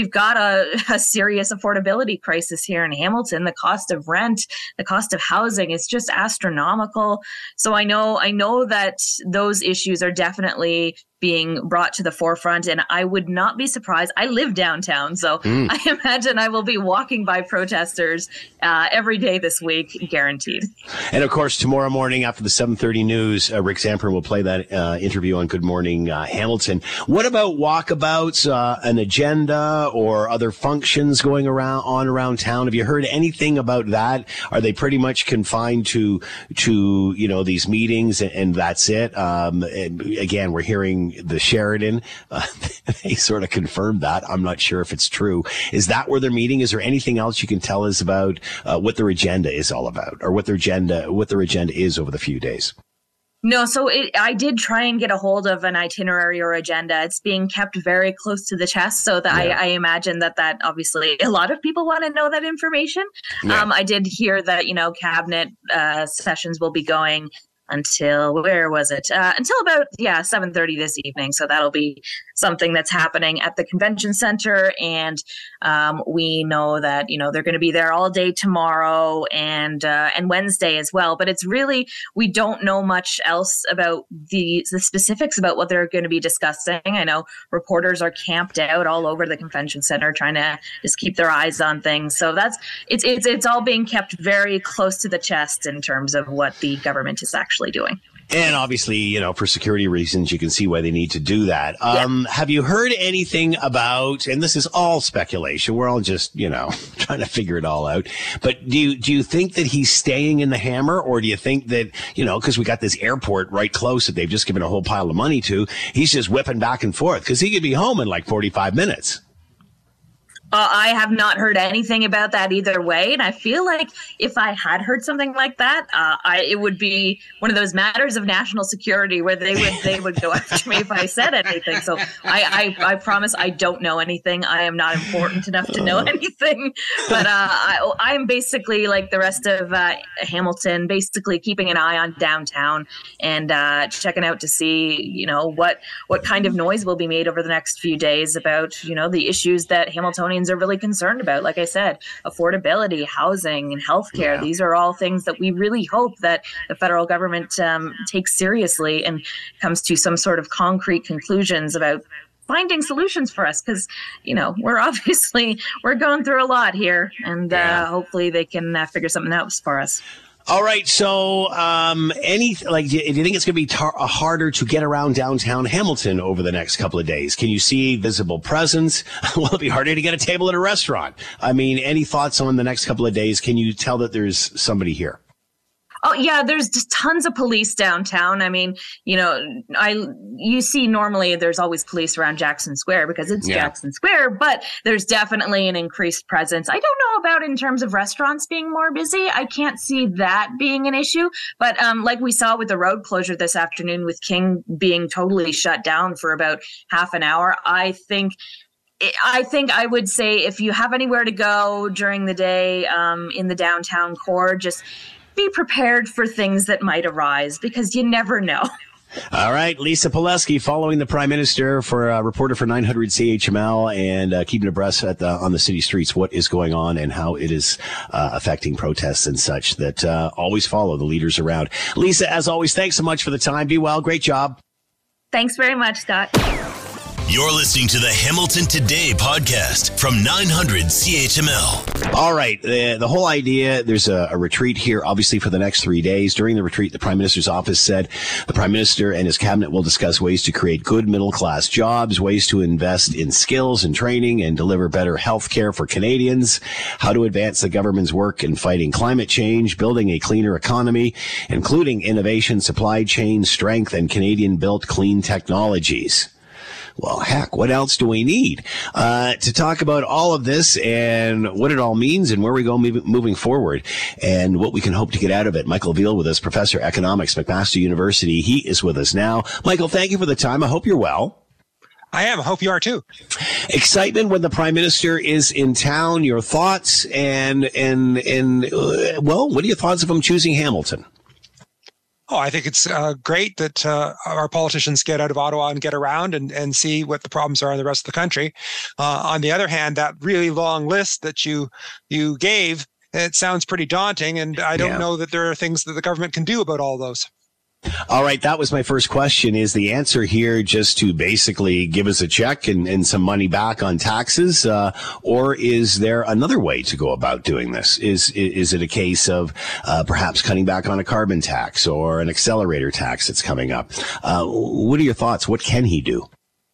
a serious affordability crisis here in Hamilton. The cost of rent, the cost of housing is just astronomical. So I know that those issues are definitely being brought to the forefront, and I would not be surprised. I live downtown, so I imagine I will be walking by protesters every day this week, guaranteed. And of course, tomorrow morning after the 7:30 news, Rick Zamperin will play that interview on Good Morning Hamilton. What about walkabouts, an agenda, or other functions going around town? Have you heard anything about that? Are they pretty much confined to these meetings and that's it? And again, we're hearing the Sheridan, they sort of confirmed that. I'm not sure if it's true. Is that where they're meeting? Is there anything else you can tell us about what their agenda is all about, or what their agenda is over the few days? No, so I did try and get a hold of an itinerary or agenda. It's being kept very close to the chest, so that I imagine that obviously a lot of people want to know that information. Yeah. I did hear that, cabinet sessions will be going until, where was it? Until about 7:30 this evening. So that'll be something that's happening at the convention center, and we know that they're going to be there all day tomorrow and Wednesday as well. But it's really, we don't know much else about the specifics about what they're going to be discussing. I know reporters are camped out all over the convention center trying to just keep their eyes on things. So it's all being kept very close to the chest in terms of what the government is actually doing. And obviously, for security reasons, you can see why they need to do that. Have you heard anything about, and this is all speculation, we're all just, trying to figure it all out, but do you think that he's staying in the Hammer, or do you think that, because we got this airport right close that they've just given a whole pile of money to, he's just whipping back and forth? Because he could be home in like 45 minutes. I have not heard anything about that either way. And I feel like if I had heard something like that, it would be one of those matters of national security where they would go after me if I said anything. So I promise I don't know anything. I am not important enough to know anything. But I'm basically like the rest of Hamilton, basically keeping an eye on downtown and checking out to see, what kind of noise will be made over the next few days about, the issues that Hamiltonians Hamiltonians are really concerned about. Like I said, affordability, housing, and healthcare. Yeah. These are all things that we really hope that the federal government takes seriously and comes to some sort of concrete conclusions about finding solutions for us, because we're going through a lot here, and hopefully they can figure something out for us. All right. So, do you think it's going to be harder to get around downtown Hamilton over the next couple of days? Can you see visible presence? Will it be harder to get a table at a restaurant? I mean, any thoughts on the next couple of days? Can you tell that there's somebody here? Oh, yeah, there's just tons of police downtown. I mean, you see normally there's always police around Jackson Square because it's Jackson Square, but there's definitely an increased presence. I don't know about in terms of restaurants being more busy. I can't see that being an issue. But like we saw with the road closure this afternoon with King being totally shut down for about half an hour, I think I would say if you have anywhere to go during the day in the downtown core, just be prepared for things that might arise because you never know. All right. Lisa Pileski following the Prime Minister for a reporter for 900 CHML and keeping abreast on the city streets what is going on and how it is affecting protests and such that always follow the leaders around. Lisa, as always, thanks so much for the time. Be well. Great job. Thanks very much, Scott. You're listening to the Hamilton Today podcast from 900 CHML. All right. The whole idea, there's a retreat here, obviously, for the next 3 days. During the retreat, the Prime Minister's office said the Prime Minister and his cabinet will discuss ways to create good middle-class jobs, ways to invest in skills and training and deliver better health care for Canadians, how to advance the government's work in fighting climate change, building a cleaner economy, including innovation, supply chain strength, and Canadian-built clean technologies. Well, heck, what else do we need to talk about all of this and what it all means and where we go moving forward and what we can hope to get out of it? Michael Veal with us, Professor of Economics, McMaster University. He is with us now. Michael, thank you for the time. I hope you're well. I am. I hope you are too. Excitement when the Prime Minister is in town. Your thoughts and what are your thoughts of him choosing Hamilton? Oh, I think it's great that our politicians get out of Ottawa and get around and see what the problems are in the rest of the country. On the other hand, that really long list that you gave, it sounds pretty daunting, and I don't know that there are things that the government can do about all those. All right, that was my first question. Is the answer here just to basically give us a check and some money back on taxes, or is there another way to go about doing this? Is it a case of perhaps cutting back on a carbon tax or an accelerator tax that's coming up? What are your thoughts? What can he do?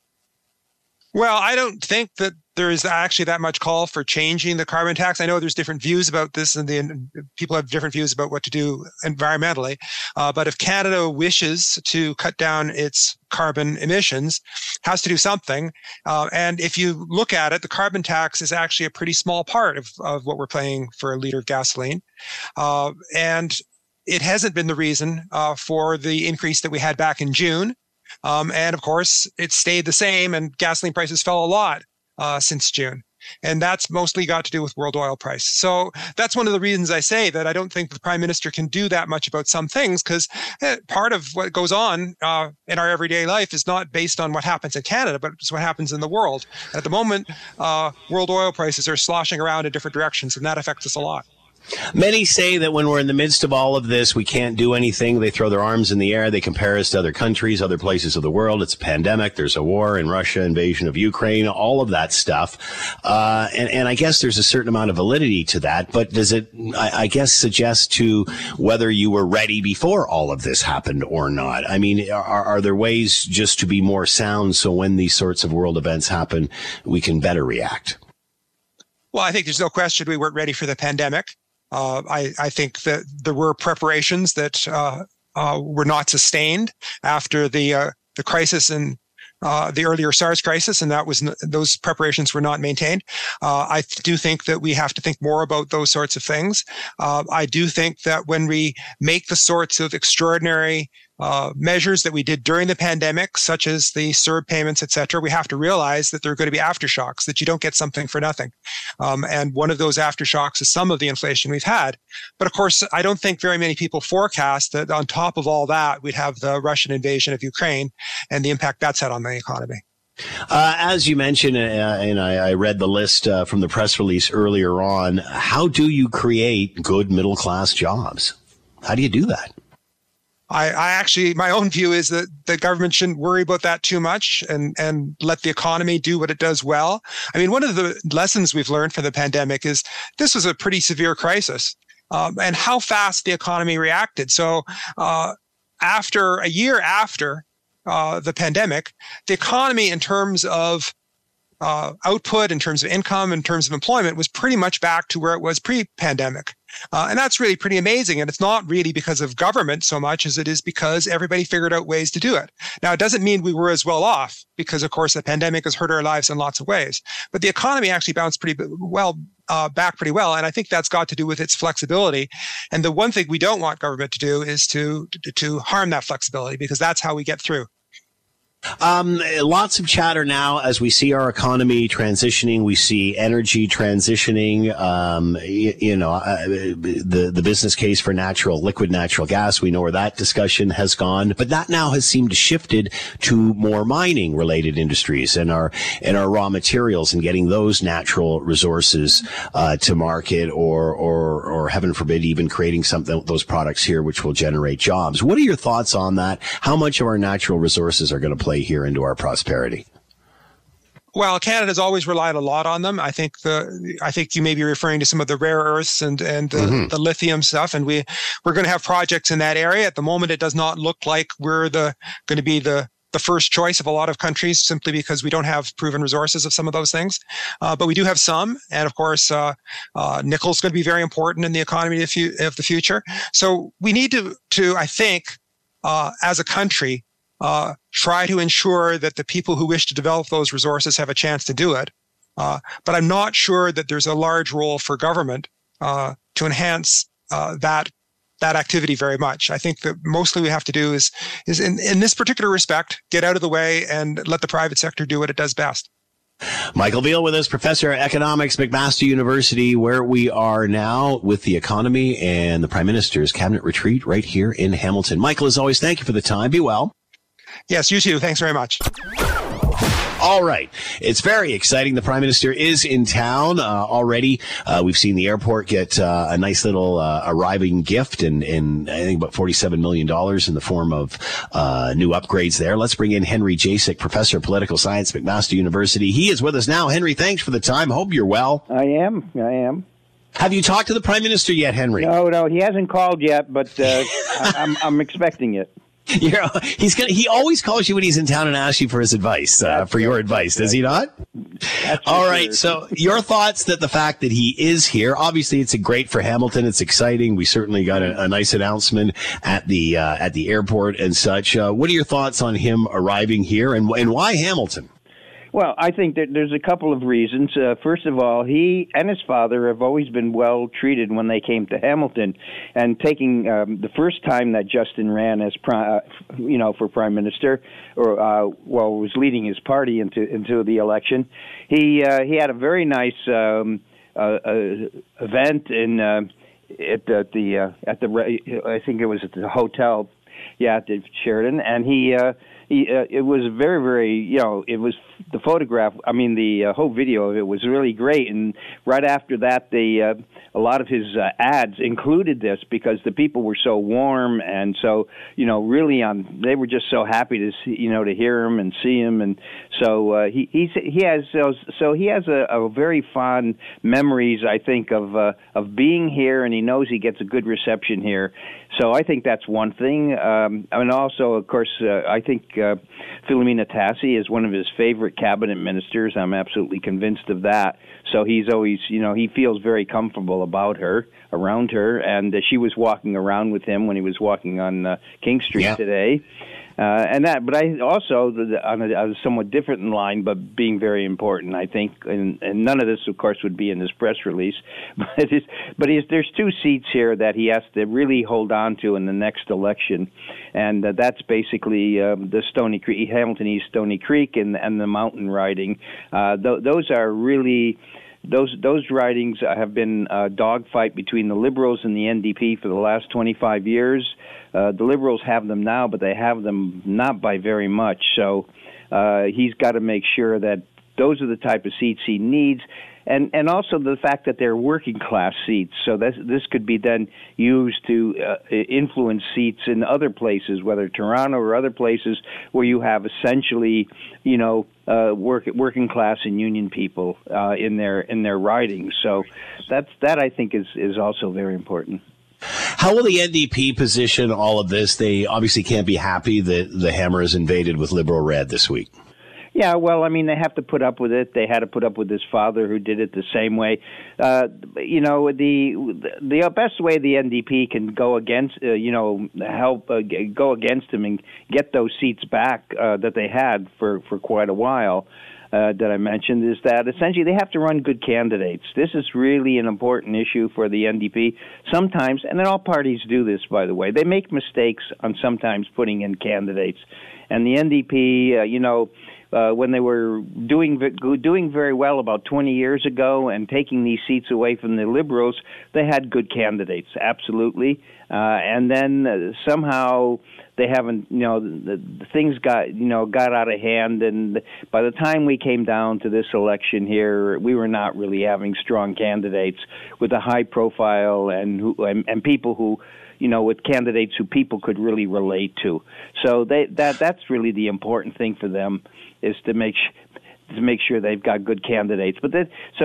Well, I don't think that there is actually that much call for changing the carbon tax. I know there's different views about this, and people have different views about what to do environmentally. But if Canada wishes to cut down its carbon emissions, has to do something. And if you look at it, the carbon tax is actually a pretty small part of what we're paying for a liter of gasoline. And it hasn't been the reason for the increase that we had back in June. And of course, it stayed the same, and gasoline prices fell a lot since June. And that's mostly got to do with world oil price. So that's one of the reasons I say that I don't think the Prime Minister can do that much about some things, because part of what goes on in our everyday life is not based on what happens in Canada, but it's what happens in the world. At the moment, world oil prices are sloshing around in different directions, and that affects us a lot. Many say that when we're in the midst of all of this, we can't do anything. They throw their arms in the air. They compare us to other countries, other places of the world. It's a pandemic. There's a war in Russia, invasion of Ukraine, all of that stuff. And I guess there's a certain amount of validity to that. But does it, I guess, suggest to whether you were ready before all of this happened or not? I mean, are there ways just to be more sound so when these sorts of world events happen, we can better react? Well, I think there's no question we weren't ready for the pandemic. I think that there were preparations that were not sustained after the crisis and the earlier SARS crisis, and those preparations were not maintained. I do think that we have to think more about those sorts of things. I do think that when we make the sorts of extraordinary measures that we did during the pandemic, such as the CERB payments, et cetera, we have to realize that there are going to be aftershocks, that you don't get something for nothing. And one of those aftershocks is some of the inflation we've had. But of course, I don't think very many people forecast that on top of all that, we'd have the Russian invasion of Ukraine and the impact that's had on the economy. As you mentioned, and I read the list from the press release earlier on, how do you create good middle-class jobs? How do you do that? I actually, my own view is that the government shouldn't worry about that too much and let the economy do what it does well. I mean, one of the lessons we've learned from the pandemic is this was a pretty severe crisis, and how fast the economy reacted. So after a year after the pandemic, the economy in terms of output, in terms of income, in terms of employment was pretty much back to where it was pre-pandemic. And that's really pretty amazing. And it's not really because of government so much as it is because everybody figured out ways to do it. Now, it doesn't mean we were as well off because, of course, the pandemic has hurt our lives in lots of ways. But the economy actually bounced pretty well, back pretty well. And I think that's got to do with its flexibility. And the one thing we don't want government to do is to harm that flexibility, because that's how we get through. Lots of chatter now as we see our economy transitioning. We see energy transitioning. The business case for liquid natural gas. We know where that discussion has gone, but that now has seemed to shifted to more mining related industries and our raw materials and getting those natural resources to market, or heaven forbid, even creating those products here which will generate jobs. What are your thoughts on that? How much of our natural resources are going to play here into our prosperity? Well, Canada's always relied a lot on them. I think you may be referring to some of the rare earths and the lithium stuff, and we're going to have projects in that area. At the moment, it does not look like we're going to be the first choice of a lot of countries, simply because we don't have proven resources of some of those things. But we do have some, and of course, nickel is going to be very important in the economy of the future. So we need to I think, as a country, try to ensure that the people who wish to develop those resources have a chance to do it. But I'm not sure that there's a large role for government to enhance that activity very much. I think that mostly we have to do is in this particular respect, get out of the way and let the private sector do what it does best. Michael Veal with us, professor of economics, McMaster University, where we are now with the economy and the Prime Minister's cabinet retreat right here in Hamilton. Michael, as always, thank you for the time. Be well. Yes, you too. Thanks very much. All right. It's very exciting. The Prime Minister is in town already. We've seen the airport get a nice little arriving gift and I think about $47 million in the form of new upgrades there. Let's bring in Henry Jasek, professor of political science, McMaster University. He is with us now. Henry, thanks for the time. Hope you're well. I am. Have you talked to the Prime Minister yet, Henry? No, he hasn't called yet, but I'm expecting it. He always calls you when he's in town and asks you for his advice, for your advice, does he not? All right. So your thoughts that the fact that he is here, obviously it's great for Hamilton. It's exciting. We certainly got a nice announcement at the airport and such. What are your thoughts on him arriving here and why Hamilton? Well, I think that there's a couple of reasons. First of all, he and his father have always been well treated when they came to Hamilton, and taking the first time that Justin ran as for prime minister, or was leading his party into the election, he had a very nice event at the I think it was at the hotel, at the Sheraton, and it was very, very, it was the photograph. I mean, the whole video of it was really great. And right after that, a lot of his ads included this because the people were so warm and so, really they were just so happy to see, to hear him and see him. And so he has a very fond memories, I think, of being here, and he knows he gets a good reception here. So I think that's one thing. And also, of course, I think Philomena Tassi is one of his favorite cabinet ministers. I'm absolutely convinced of that. So he's always, he feels very comfortable around her. And she was walking around with him when he was walking on King Street today. But I also, on a somewhat different line, but being very important, I think, and none of this, of course, would be in this press release, but there's two seats here that he has to really hold on to in the next election, and that's basically the Stony Creek, Hamilton East Stony Creek, and the mountain riding. Those are really... Those ridings have been a dogfight between the Liberals and the NDP for the last 25 years. The Liberals have them now, but they have them not by very much. So he's got to make sure that those are the type of seats he needs. And also the fact that they're working class seats, so this could be then used to influence seats in other places, whether Toronto or other places where you have essentially, working class and union people in their ridings. So that I think is also very important. How will the NDP position all of this? They obviously can't be happy that the Hammer is invaded with Liberal red this week. Yeah, well, I mean, they have to put up with it. They had to put up with his father, who did it the same way. The best way the NDP can go against, help go against him and get those seats back that they had for quite a while, that I mentioned, is that essentially they have to run good candidates. This is really an important issue for the NDP. Sometimes, and then all parties do this, by the way, they make mistakes on sometimes putting in candidates. And the NDP, when they were doing very well about 20 years ago and taking these seats away from the Liberals, they had good candidates, absolutely. And then somehow they haven't, the things got out of hand. And by the time we came down to this election here, we were not really having strong candidates with a high profile and people who, with candidates who people could really relate to. So that's really the important thing for them, is to make sure they've got good candidates. But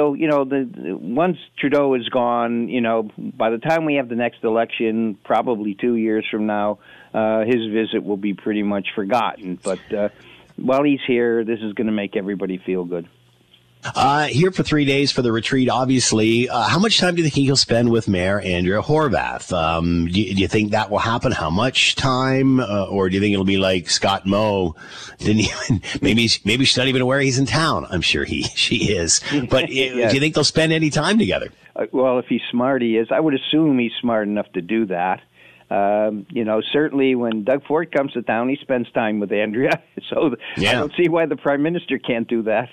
once Trudeau is gone, by the time we have the next election, probably 2 years from now, his visit will be pretty much forgotten. But while he's here, this is going to make everybody feel good. Here for 3 days for the retreat, obviously. How much time do you think he'll spend with Mayor Andrea Horwath? Do you think that will happen? How much time? Or do you think it'll be like Scott Moe? Didn't even, maybe she's not even aware he's in town. I'm sure she is. But Yes. Do you think they'll spend any time together? Well, if he's smart, he is. I would assume he's smart enough to do that. Certainly when Doug Ford comes to town, he spends time with Andrea. So I don't see why the Prime Minister can't do that.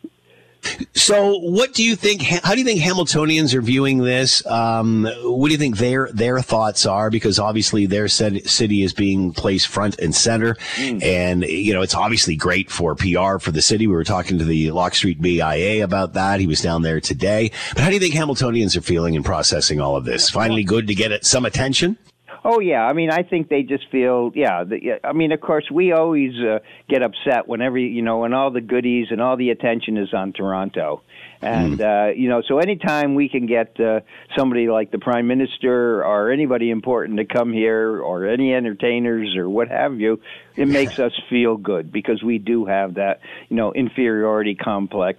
So what do you think, how do you think Hamiltonians are viewing this? What do you think their thoughts are? Because obviously their city is being placed front and center. And, it's obviously great for PR for the city. We were talking to the Lock Street BIA about that. He was down there today. But how do you think Hamiltonians are feeling and processing all of this? Finally good to get some attention? Oh, yeah. I mean, I think they just feel, of course, we always get upset whenever, when all the goodies and all the attention is on Toronto. And, so anytime we can get somebody like the Prime Minister or anybody important to come here, or any entertainers or what have you, it makes us feel good, because we do have that, inferiority complex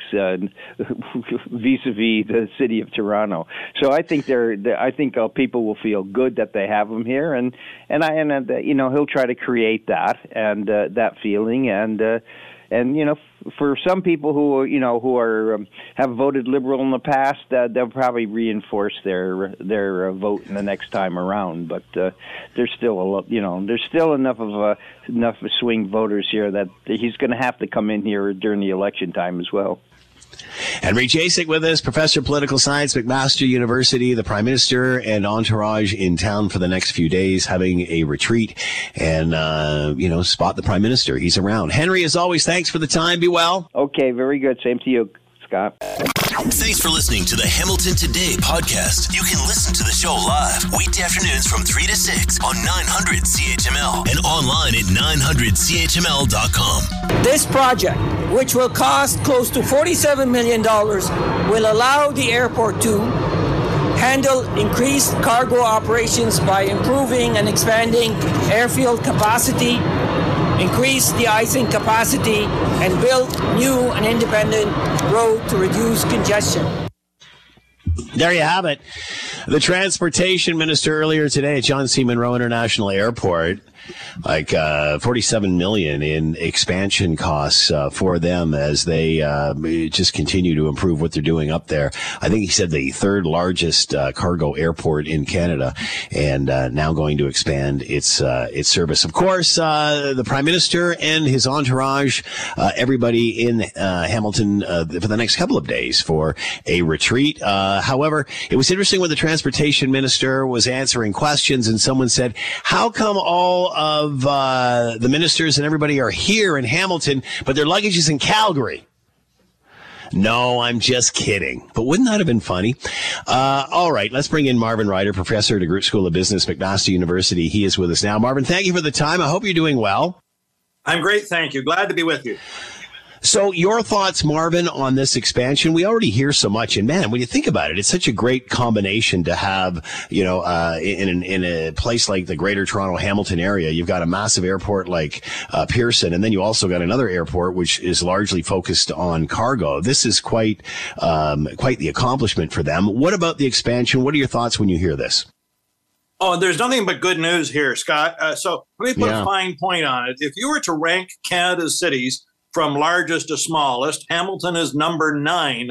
vis-a-vis the city of Toronto. So I think people will feel good that they have him here, and he'll try to create that and that feeling, and for some people who have voted Liberal in the past, they'll probably reinforce their vote in the next time around. But there's still enough swing voters here that he's going to have to come in here during the election time as well. Henry Jasek with us, Professor of Political Science, McMaster University, the Prime Minister and entourage in town for the next few days, having a retreat and, spot the Prime Minister. He's around. Henry, as always, thanks for the time. Be well. Okay, very good. Same to you, Scott. Thanks for listening to the Hamilton Today podcast. You can listen to the show live weekday afternoons from 3 to 6 on 900 CHML and online at 900CHML.com. This project, which will cost close to $47 million, will allow the airport to handle increased cargo operations by improving and expanding airfield capacity, increase de-icing capacity, and build new and independent road to reduce congestion. There you have it. The transportation minister earlier today at John C. Munro International Airport, like $47 million in expansion costs for them as they just continue to improve what they're doing up there. I think he said the third largest cargo airport in Canada, and now going to expand its service. Of course, the Prime Minister and his entourage, everybody in Hamilton for the next couple of days for a retreat. However, it was interesting when the transportation minister was answering questions, and someone said, "How come all of the ministers and everybody are here in Hamilton, but their luggage is in Calgary. No, I'm just kidding. But wouldn't that have been funny? All right, let's bring in Marvin Ryder, professor at the Groot School of Business, McMaster University. He is with us now. Marvin, thank you for the time. I hope you're doing well. I'm great, thank you. Glad to be with you. So your thoughts, Marvin, on this expansion? We already hear so much, and man, when you think about it, it's such a great combination to have, in a place like the Greater Toronto Hamilton area. You've got a massive airport like Pearson, and then you also got another airport which is largely focused on cargo. This is quite the accomplishment for them. What about the expansion? What are your thoughts when you hear this? Oh, there's nothing but good news here, Scott. So let me put a fine point on it. If you were to rank Canada's cities from largest to smallest, Hamilton is number nine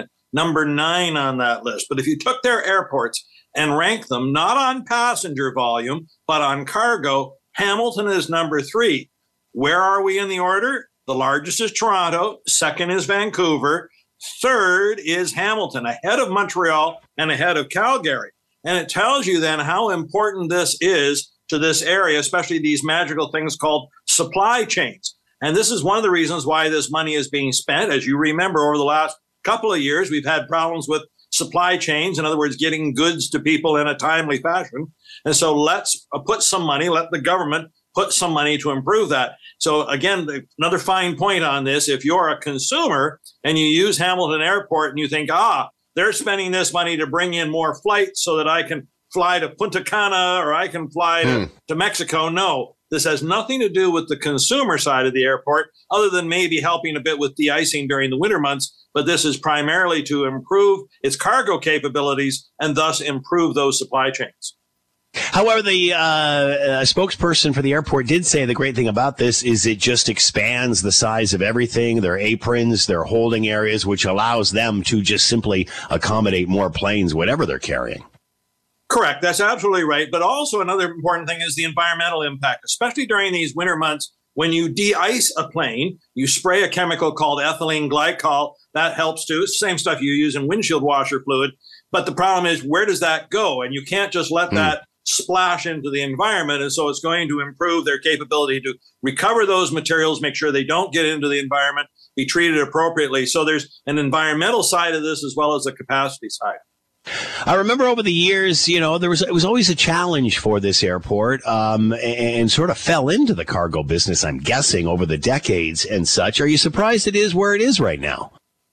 on that list. But if you took their airports and ranked them, not on passenger volume, but on cargo, Hamilton is number 3. Where are we in the order? The largest is Toronto, second is Vancouver, third is Hamilton, ahead of Montreal and ahead of Calgary. And it tells you then how important this is to this area, especially these magical things called supply chains. And this is one of the reasons why this money is being spent. As you remember, over the last couple of years, we've had problems with supply chains. In other words, getting goods to people in a timely fashion. And so let's put some money, let the government put some money to improve that. So again, another fine point on this, if you're a consumer and you use Hamilton Airport and you think, they're spending this money to bring in more flights so that I can fly to Punta Cana or I can fly to Mexico. No, this has nothing to do with the consumer side of the airport, other than maybe helping a bit with de-icing during the winter months. But this is primarily to improve its cargo capabilities and thus improve those supply chains. However, the spokesperson for the airport did say the great thing about this is it just expands the size of everything, their aprons, their holding areas, which allows them to just simply accommodate more planes, whatever they're carrying. Correct. That's absolutely right. But also another important thing is the environmental impact, especially during these winter months. When you de-ice a plane, you spray a chemical called ethylene glycol. That helps too. It's the same stuff you use in windshield washer fluid. But the problem is, where does that go? And you can't just let that splash into the environment. And so it's going to improve their capability to recover those materials, make sure they don't get into the environment, be treated appropriately. So there's an environmental side of this as well as a capacity side. I remember over the years, it was always a challenge for this airport, and sort of fell into the cargo business, I'm guessing, over the decades and such. Are you surprised it is where it is right now?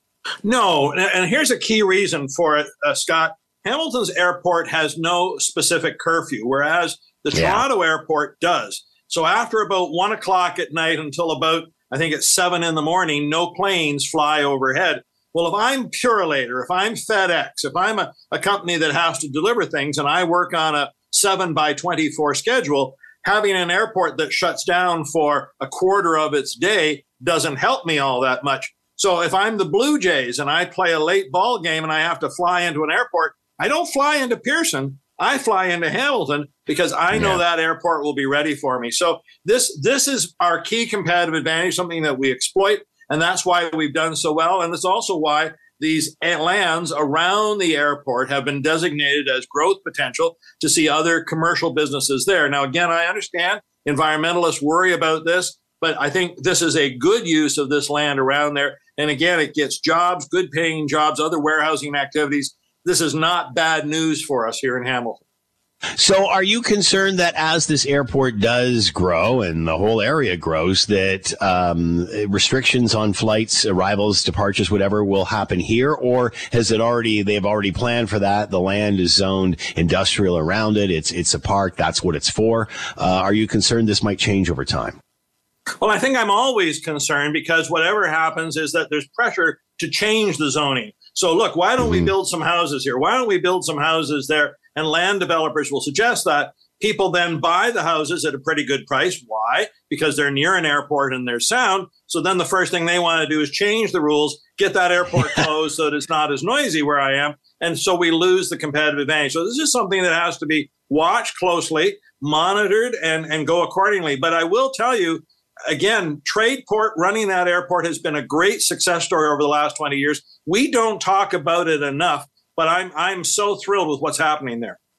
No. And here's a key reason for it, Scott. Hamilton's airport has no specific curfew, whereas the Toronto airport does. So after about 1 o'clock at night until about, I think it's 7 in the morning, no planes fly overhead. Well, if I'm Purolator, if I'm FedEx, if I'm a company that has to deliver things and I work on a 7/24 schedule, having an airport that shuts down for a quarter of its day doesn't help me all that much. So if I'm the Blue Jays and I play a late ball game and I have to fly into an airport, I don't fly into Pearson. I fly into Hamilton because I know that airport will be ready for me. So this is our key competitive advantage, something that we exploit. And that's why we've done so well. And it's also why these lands around the airport have been designated as growth potential to see other commercial businesses there. Now, again, I understand environmentalists worry about this, but I think this is a good use of this land around there. And again, it gets jobs, good paying jobs, other warehousing activities. This is not bad news for us here in Hamilton. So are you concerned that as this airport does grow and the whole area grows, that restrictions on flights, arrivals, departures, whatever will happen here? Or they've already planned for that? The land is zoned industrial around it. It's a park. That's what it's for. Are you concerned this might change over time? Well, I think I'm always concerned because whatever happens is that there's pressure to change the zoning. So look, why don't we build some houses here? Why don't we build some houses there? And land developers will suggest that. People then buy the houses at a pretty good price. Why? Because they're near an airport and they're sound. So then the first thing they want to do is change the rules, get that airport closed so that it's not as noisy where I am. And so we lose the competitive advantage. So this is something that has to be watched closely, monitored, and go accordingly. But I will tell you, again, Tradeport running that airport has been a great success story over the last 20 years. We don't talk about it enough. But I'm so thrilled with what's happening there.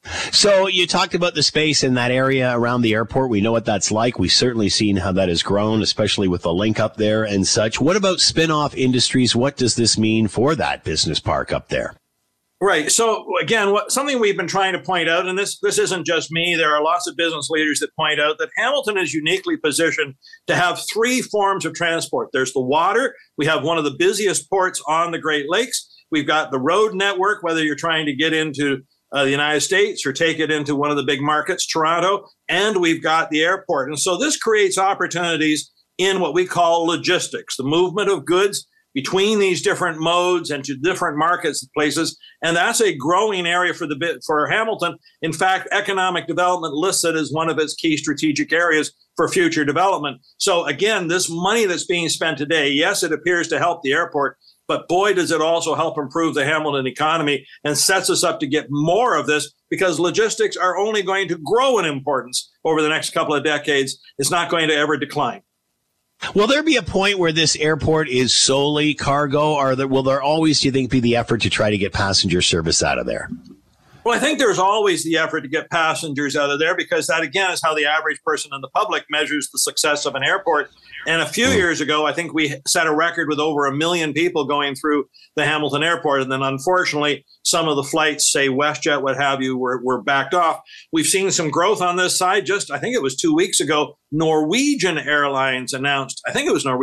So you talked about the space in that area around the airport. We know what that's like. We've certainly seen how that has grown, especially with the link up there and such. What about spin-off industries? What does this mean for that business park up there? Right. So again, something we've been trying to point out, and this isn't just me, there are lots of business leaders that point out that Hamilton is uniquely positioned to have three forms of transport. There's the water. We have one of the busiest ports on the Great Lakes. We've got the road network, whether you're trying to get into the United States or take it into one of the big markets, Toronto, and we've got the airport. And so this creates opportunities in what we call logistics, the movement of goods between these different modes and to different markets and places. And that's a growing area for Hamilton. In fact, economic development lists it as one of its key strategic areas for future development. So again, this money that's being spent today, yes, it appears to help the airport, but boy, does it also help improve the Hamilton economy and sets us up to get more of this, because logistics are only going to grow in importance over the next couple of decades. It's not going to ever decline. Will there be a point where this airport is solely cargo, or will there always, do you think, be the effort to try to get passenger service out of there? Well, I think there's always the effort to get passengers out of there, because that, again, is how the average person in the public measures the success of an airport. And a few years ago, I think we set a record with over 1 million people going through the Hamilton airport. And then, unfortunately, some of the flights, say WestJet, what have you, were backed off. We've seen some growth on this side. Just, I think it was 2 weeks ago, Norwegian Airlines announced that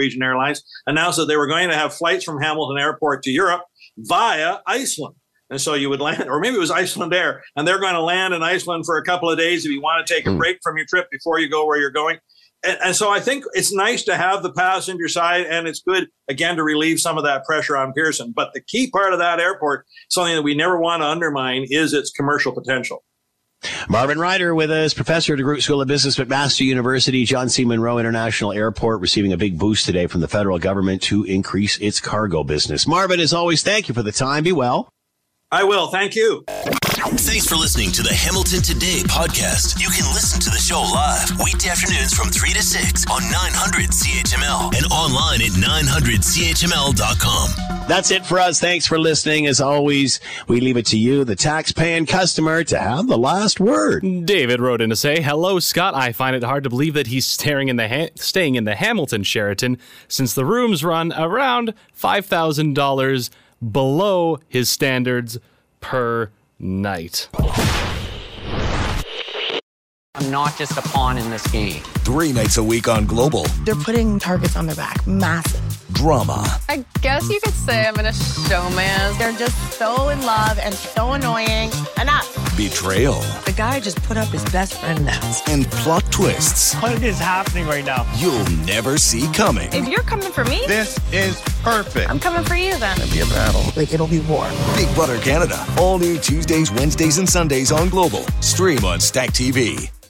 they were going to have flights from Hamilton Airport to Europe via Iceland. And so you would land, or maybe it was Icelandair, and they're going to land in Iceland for a couple of days if you want to take a break from your trip before you go where you're going. And so I think it's nice to have the passenger side, and it's good, again, to relieve some of that pressure on Pearson. But the key part of that airport, something that we never want to undermine, is its commercial potential. Marvin Ryder with us, professor at the Group School of Business at McMaster University. John C. Munro International Airport receiving a big boost today from the federal government to increase its cargo business. Marvin, as always, thank you for the time. Be well. I will. Thank you. Thanks for listening to the Hamilton Today podcast. You can listen to the show live weekday afternoons from 3 to 6 on 900 CHML and online at 900CHML.com. That's it for us. Thanks for listening. As always, we leave it to you, the tax-paying customer, to have the last word. David wrote in to say, "Hello, Scott. I find it hard to believe that he's staying in the Hamilton Sheraton, since the rooms run around $5,000 below his standards per night." I'm not just a pawn in this game. 3 nights a week on Global. They're putting targets on their back. Massive. Drama. I guess you could say I'm in a showman. They're just so in love and so annoying. Enough. Betrayal. The guy just put up his best friend now. And plot twists. What is happening right now? You'll never see coming. If you're coming for me, this is perfect. I'm coming for you then. It'll be a battle. Like, it'll be war. Big Brother Canada. All new Tuesdays, Wednesdays, and Sundays on Global. Stream on Stack TV.